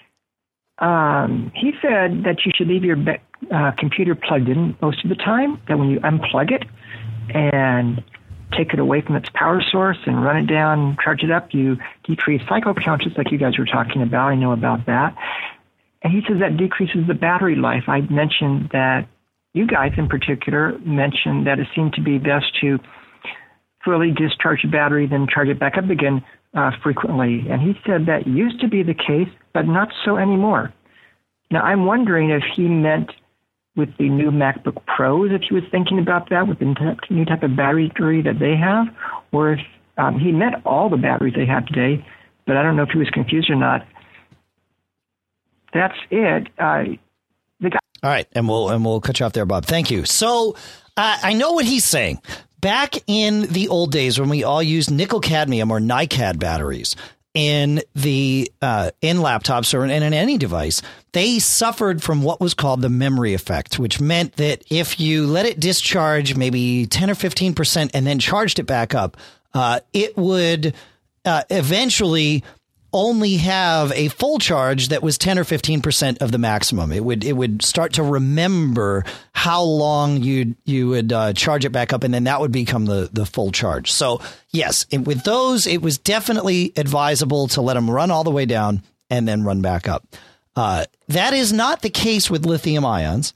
He said that you should leave your computer plugged in most of the time, that when you unplug it and take it away from its power source and run it down, charge it up, you decrease cycle count, just like you guys were talking about. I know about that. And he says that decreases the battery life. I mentioned that you guys in particular mentioned that it seemed to be best to fully discharge the battery, then charge it back up again frequently. And he said that used to be the case, but not so anymore. Now, I'm wondering if he meant with the new MacBook Pros, if he was thinking about that with the new type of battery that they have, or if he meant all the batteries they have today, but I don't know if he was confused or not. That's it. All right, and we'll cut you off there, Bob. Thank you. So I know what he's saying. Back in the old days when we all used nickel cadmium or NiCad batteries in laptops or in any device, they suffered from what was called the memory effect, which meant that if you let it discharge maybe 10 or 15% and then charged it back up, it would eventually only have a full charge that was 10 or 15% of the maximum. It would start to remember how long you would charge it back up, and then that would become the full charge. So yes, with those, it was definitely advisable to let them run all the way down and then run back up. That is not the case with lithium ions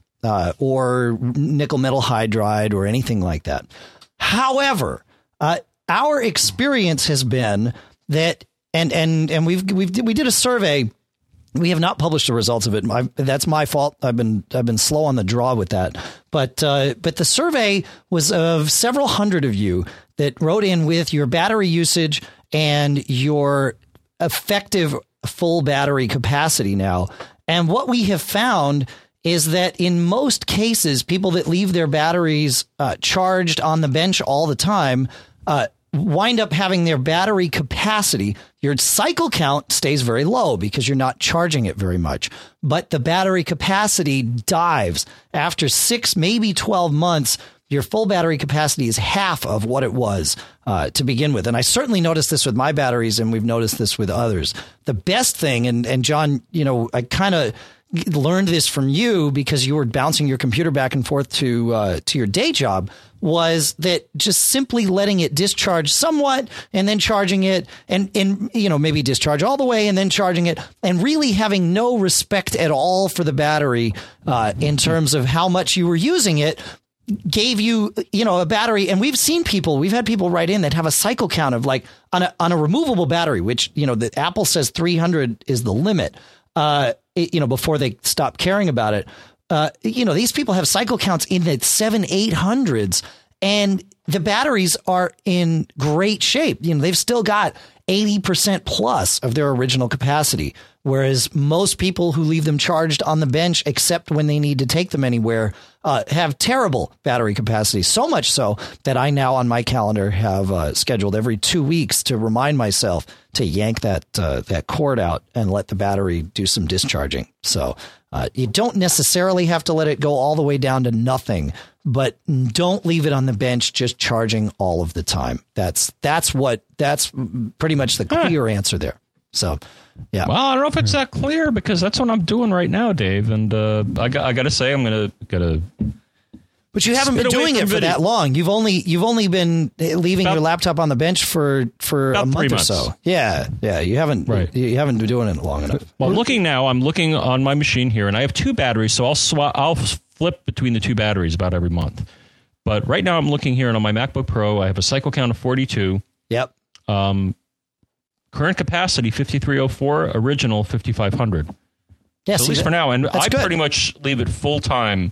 or nickel metal hydride or anything like that. However, our experience has been that, and we did a survey. We have not published the results of it. That's my fault. I've been slow on the draw with that. But the survey was of several hundred of you that wrote in with your battery usage and your effective full battery capacity now. And what we have found is that in most cases, people that leave their batteries charged on the bench all the time wind up having their battery capacity. Your cycle count stays very low because you're not charging it very much, but the battery capacity dives after 6, maybe 12 months. Your full battery capacity is half of what it was to begin with. And I certainly noticed this with my batteries, and we've noticed this with others. The best thing, and John, I kind of learned this from you because you were bouncing your computer back and forth to your day job, was that just simply letting it discharge somewhat and then charging it and maybe discharge all the way and then charging it, and really having no respect at all for the battery in terms of how much you were using it, gave you, a battery. And we've had people write in that have a cycle count of like on a removable battery, which, the Apple says 300 is the limit, before they stop caring about it. These people have cycle counts in the 700-800s, and the batteries are in great shape. They've still got 80% plus of their original capacity, whereas most people who leave them charged on the bench, except when they need to take them anywhere, have terrible battery capacity. So much so that I now on my calendar have scheduled every 2 weeks to remind myself to yank that cord out and let the battery do some discharging. So you don't necessarily have to let it go all the way down to nothing, but don't leave it on the bench just charging all of the time. That's pretty much the clear answer there. So, yeah. Well, I don't know if it's that clear because that's what I'm doing right now, Dave. And I got to say, I'm going to. But you haven't been doing it for that long. You've only been leaving your laptop on the bench for a month or so. Yeah. You haven't been doing it long enough. Well, I'm looking on my machine here, and I have 2 batteries, so I'll flip between the 2 batteries about every month. But right now I'm looking here, and on my MacBook Pro, I have a cycle count of 42. Yep. Current capacity 5304, original 5500. Yeah, so at least for now, and I good. pretty much leave it full time.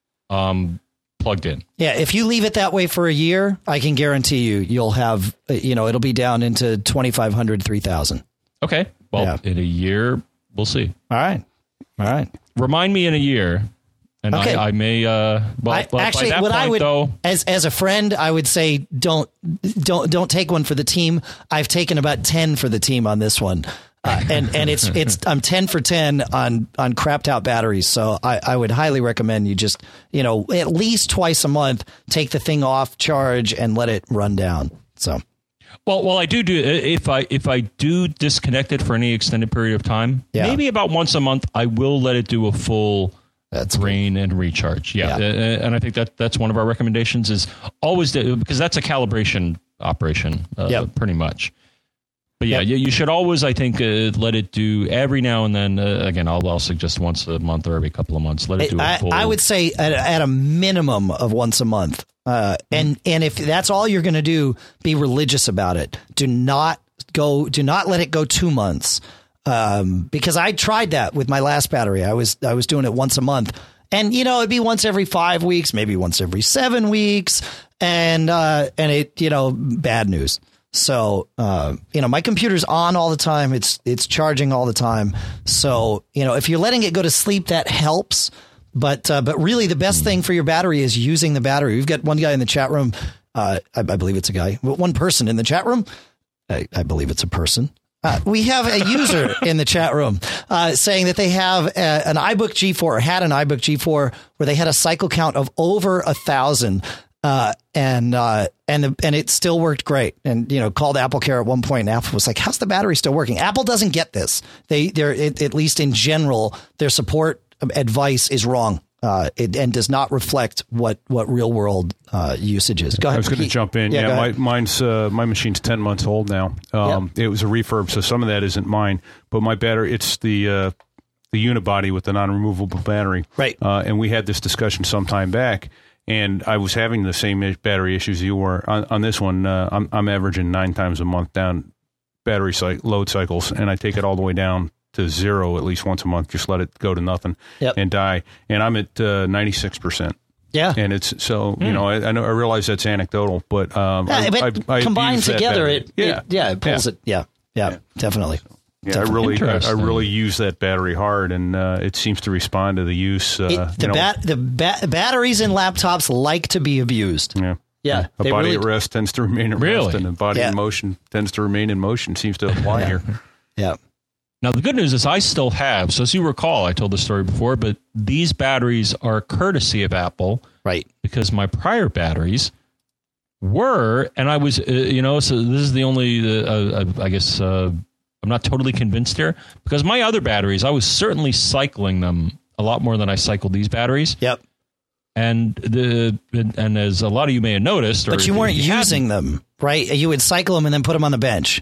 Plugged in. Yeah, if you leave it that way for a year, I can guarantee you'll have, it'll be down into 2,500, 3,000. Okay. Well, in a year, we'll see. All right. Remind me in a year, and okay. I may. Actually, by that what point, I would, though, as a friend, I would say don't take one for the team. I've taken about 10 for the team on this one. And it's I'm 10 for 10 on crapped out batteries. So I would highly recommend you just, at least twice a month, take the thing off charge and let it run down. So. Well, I do if I do disconnect it for any extended period of time, maybe about once a month, I will let it do a full drain and recharge. Yeah. And I think that's one of our recommendations is always because that's a calibration operation, pretty much. But you should always, I think, let it do every now and then. Again, I'll suggest once a month or every couple of months. Let it do a full. I would say at a minimum of once a month. And if that's all you're going to do, be religious about it. Do not let it go 2 months. Because I tried that with my last battery. I was doing it once a month, and it'd be once every 5 weeks, maybe once every 7 weeks, and it bad news. So, my computer's on all the time. It's charging all the time. So, if you're letting it go to sleep, that helps. But really the best thing for your battery is using the battery. We've got one guy in the chat room. I believe it's a guy, one person in the chat room. I believe it's a person. We have a user in the chat room saying that they have an iBook G4 or had an iBook G4 where they had a cycle count of over 1,000. And it still worked great. And, called AppleCare at one point, and Apple was like, how's the battery still working? Apple doesn't get this. They're at least in general, their support advice is wrong. And does not reflect what real world usage is. Go ahead. I was going to jump in. My machine's 10 months old now. It was a refurb, so some of that isn't mine. But my battery, it's the unibody with the non-removable battery. Right. And we had this discussion some time back, and I was having the same battery issues you were. On this one, I'm averaging 9 times a month down battery load cycles, and I take it all the way down to 0 at least once a month. Just let it go to nothing and die. And I'm at 96%. Yeah. And it's so, I know, I realize that's anecdotal, but, I combined together, it pulls it. Yeah, definitely. Yeah, I really use that battery hard, and it seems to respond to the use. The batteries in laptops like to be abused. Yeah. A body at rest tends to remain at rest, and a body in motion tends to remain in motion. Seems to apply here. Yeah. Now, the good news is I still have, so as you recall, I told the story before, but these batteries are courtesy of Apple. Right. Because my prior batteries were, and I was, so this is the only, I guess, I'm not totally convinced here, because my other batteries, I was certainly cycling them a lot more than I cycled these batteries. Yep. And as a lot of you may have noticed, but you weren't using them, right? You would cycle them and then put them on the bench.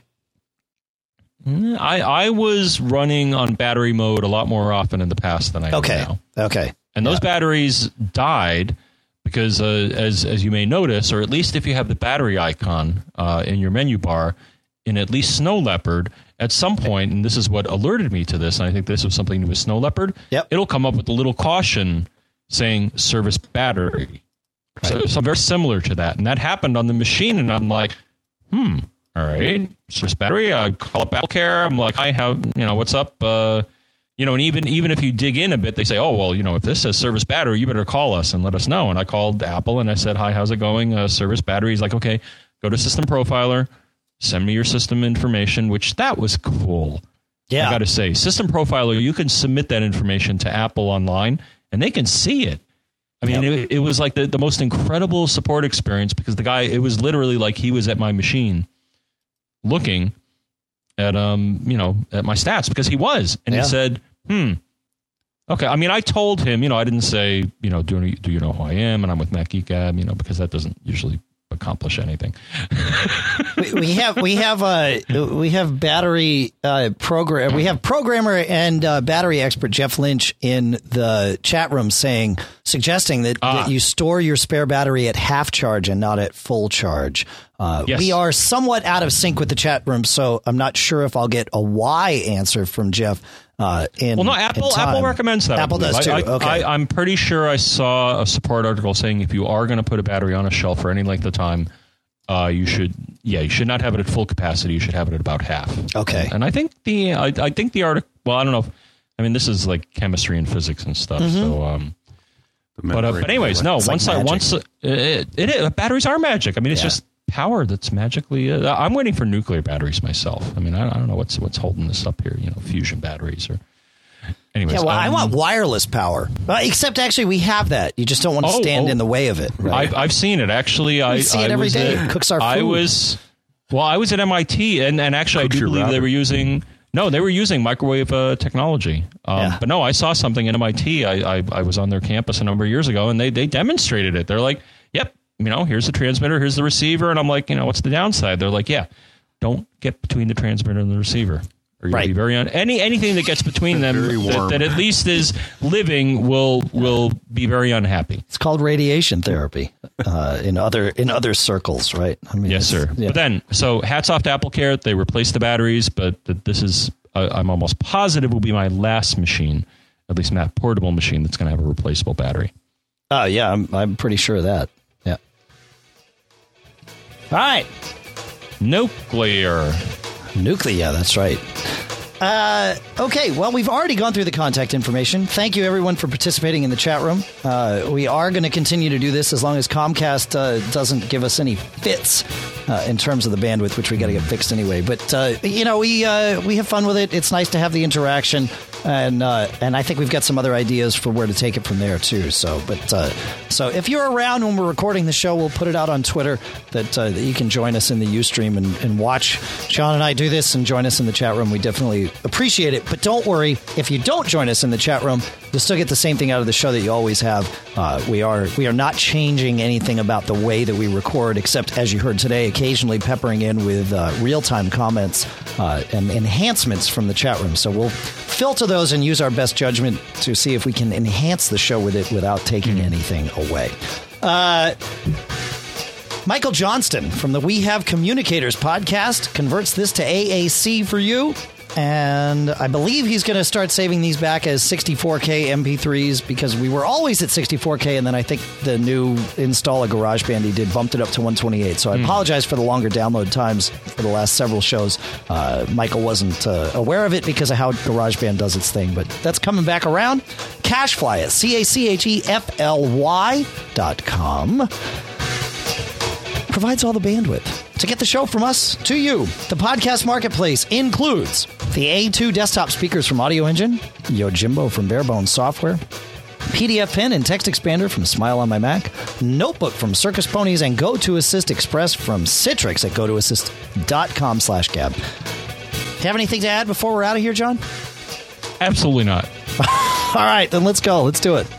I was running on battery mode a lot more often in the past than I am now. Okay. And those batteries died because, as you may notice, or at least if you have the battery icon in your menu bar, in at least Snow Leopard, at some point, and this is what alerted me to this, and I think this was something to do with Snow Leopard, it'll come up with a little caution saying service battery. Right. So very similar to that. And that happened on the machine, and I'm like, all right, service battery. I call up AppleCare. I'm like, I have, what's up? And even if you dig in a bit, they say, oh, well, if this says service battery, you better call us and let us know. And I called Apple and I said, hi, how's it going? Service battery. He's like, okay, go to System Profiler, send me your system information, which that was cool. Yeah. I got to say, System Profiler, you can submit that information to Apple online and they can see it. I mean, it was like the most incredible support experience because the guy, it was literally like he was at my machine looking at, at my stats because he was. And he said, okay. I mean, I told him, I didn't say, do you know who I am? And I'm with Mac Geek Gab, because that doesn't usually accomplish anything. we have battery program. We have programmer and battery expert Jeff Lynch in the chat room suggesting that you store your spare battery at half charge and not at full charge. Yes. We are somewhat out of sync with the chat room, so I'm not sure if I'll get a why answer from Jeff. Apple recommends that. Apple does too. Okay. I'm pretty sure I saw a support article saying if you are going to put a battery on a shelf for any length of time, you should not have it at full capacity. You should have it at about half. Okay. And I think the article. Well, I don't know. This is like chemistry and physics and stuff. Mm-hmm. So, but anyways, no. Batteries are magic. It's just power that's magically. I'm waiting for nuclear batteries myself. I don't know what's holding this up here. Fusion batteries or. Anyways, yeah, well, I want wireless power. Except actually, we have that. You just don't want to stand in the way of it. Right? I've seen it actually. I see it every day. It cooks our food. I was at MIT, and actually, I do believe they were using. No, they were using microwave technology. But no, I saw something at MIT. I was on their campus a number of years ago, and they demonstrated it. They're like, yep. Here's the transmitter, here's the receiver. And I'm like, what's the downside? They're like, don't get between the transmitter and the receiver. Or you'll be very anything that gets between them that at least is living will be very unhappy. It's called radiation therapy in other circles, right? Yes, sir. Yeah. But then, so hats off to AppleCare. They replaced the batteries, but this is, I'm almost positive, will be my last machine, at least Mac portable machine, that's going to have a replaceable battery. Oh, yeah, I'm pretty sure of that. Yeah. All right. Nuclear, that's right. Okay, well, we've already gone through the contact information. Thank you, everyone, for participating in the chat room. We are going to continue to do this as long as Comcast doesn't give us any fits in terms of the bandwidth, which we got to get fixed anyway. But, we have fun with it. It's nice to have the interaction. And I think we've got some other ideas for where to take it from there, too. So if you're around when we're recording the show, we'll put it out on Twitter that you can join us in the Ustream and watch John and I do this and join us in the chat room. We definitely appreciate it. But don't worry, if you don't join us in the chat room, you'll still get the same thing out of the show that you always have. We are not changing anything about the way that we record, except, as you heard today, occasionally peppering in with real-time comments and enhancements from the chat room. So we'll filter those and use our best judgment to see if we can enhance the show with it without taking anything away. Michael Johnston from the We Have Communicators podcast converts this to AAC for you. And I believe he's going to start saving these back as 64K MP3s because we were always at 64K. And then I think the new install of GarageBand he did bumped it up to 128. So I apologize for the longer download times for the last several shows. Michael wasn't aware of it because of how GarageBand does its thing. But that's coming back around. Cachefly at CACHEFLY.com provides all the bandwidth to get the show from us to you. The podcast marketplace includes the A2 desktop speakers from Audio Engine, Yojimbo from Barebones Software, PDF Pen and Text Expander from Smile on My Mac, Notebook from Circus Ponies, and GoToAssist Express from Citrix at gotoassist.com/gab. Do you have anything to add before we're out of here, John? Absolutely not. All right, then let's go. Let's do it.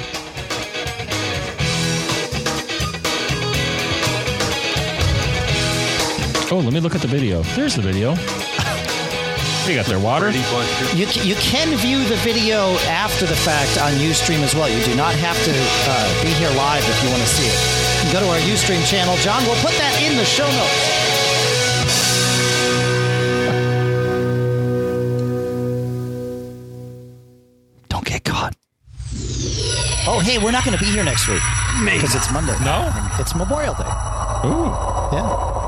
Oh, let me look at the video. There's the video. What do you got there, water? You can view the video after the fact on Ustream as well. You do not have to be here live if you want to see it. You can go to our Ustream channel. John, we'll put that in the show notes. Don't get caught. Oh, hey, we're not going to be here next week because it's Monday. No? It's Memorial Day. Ooh. Yeah.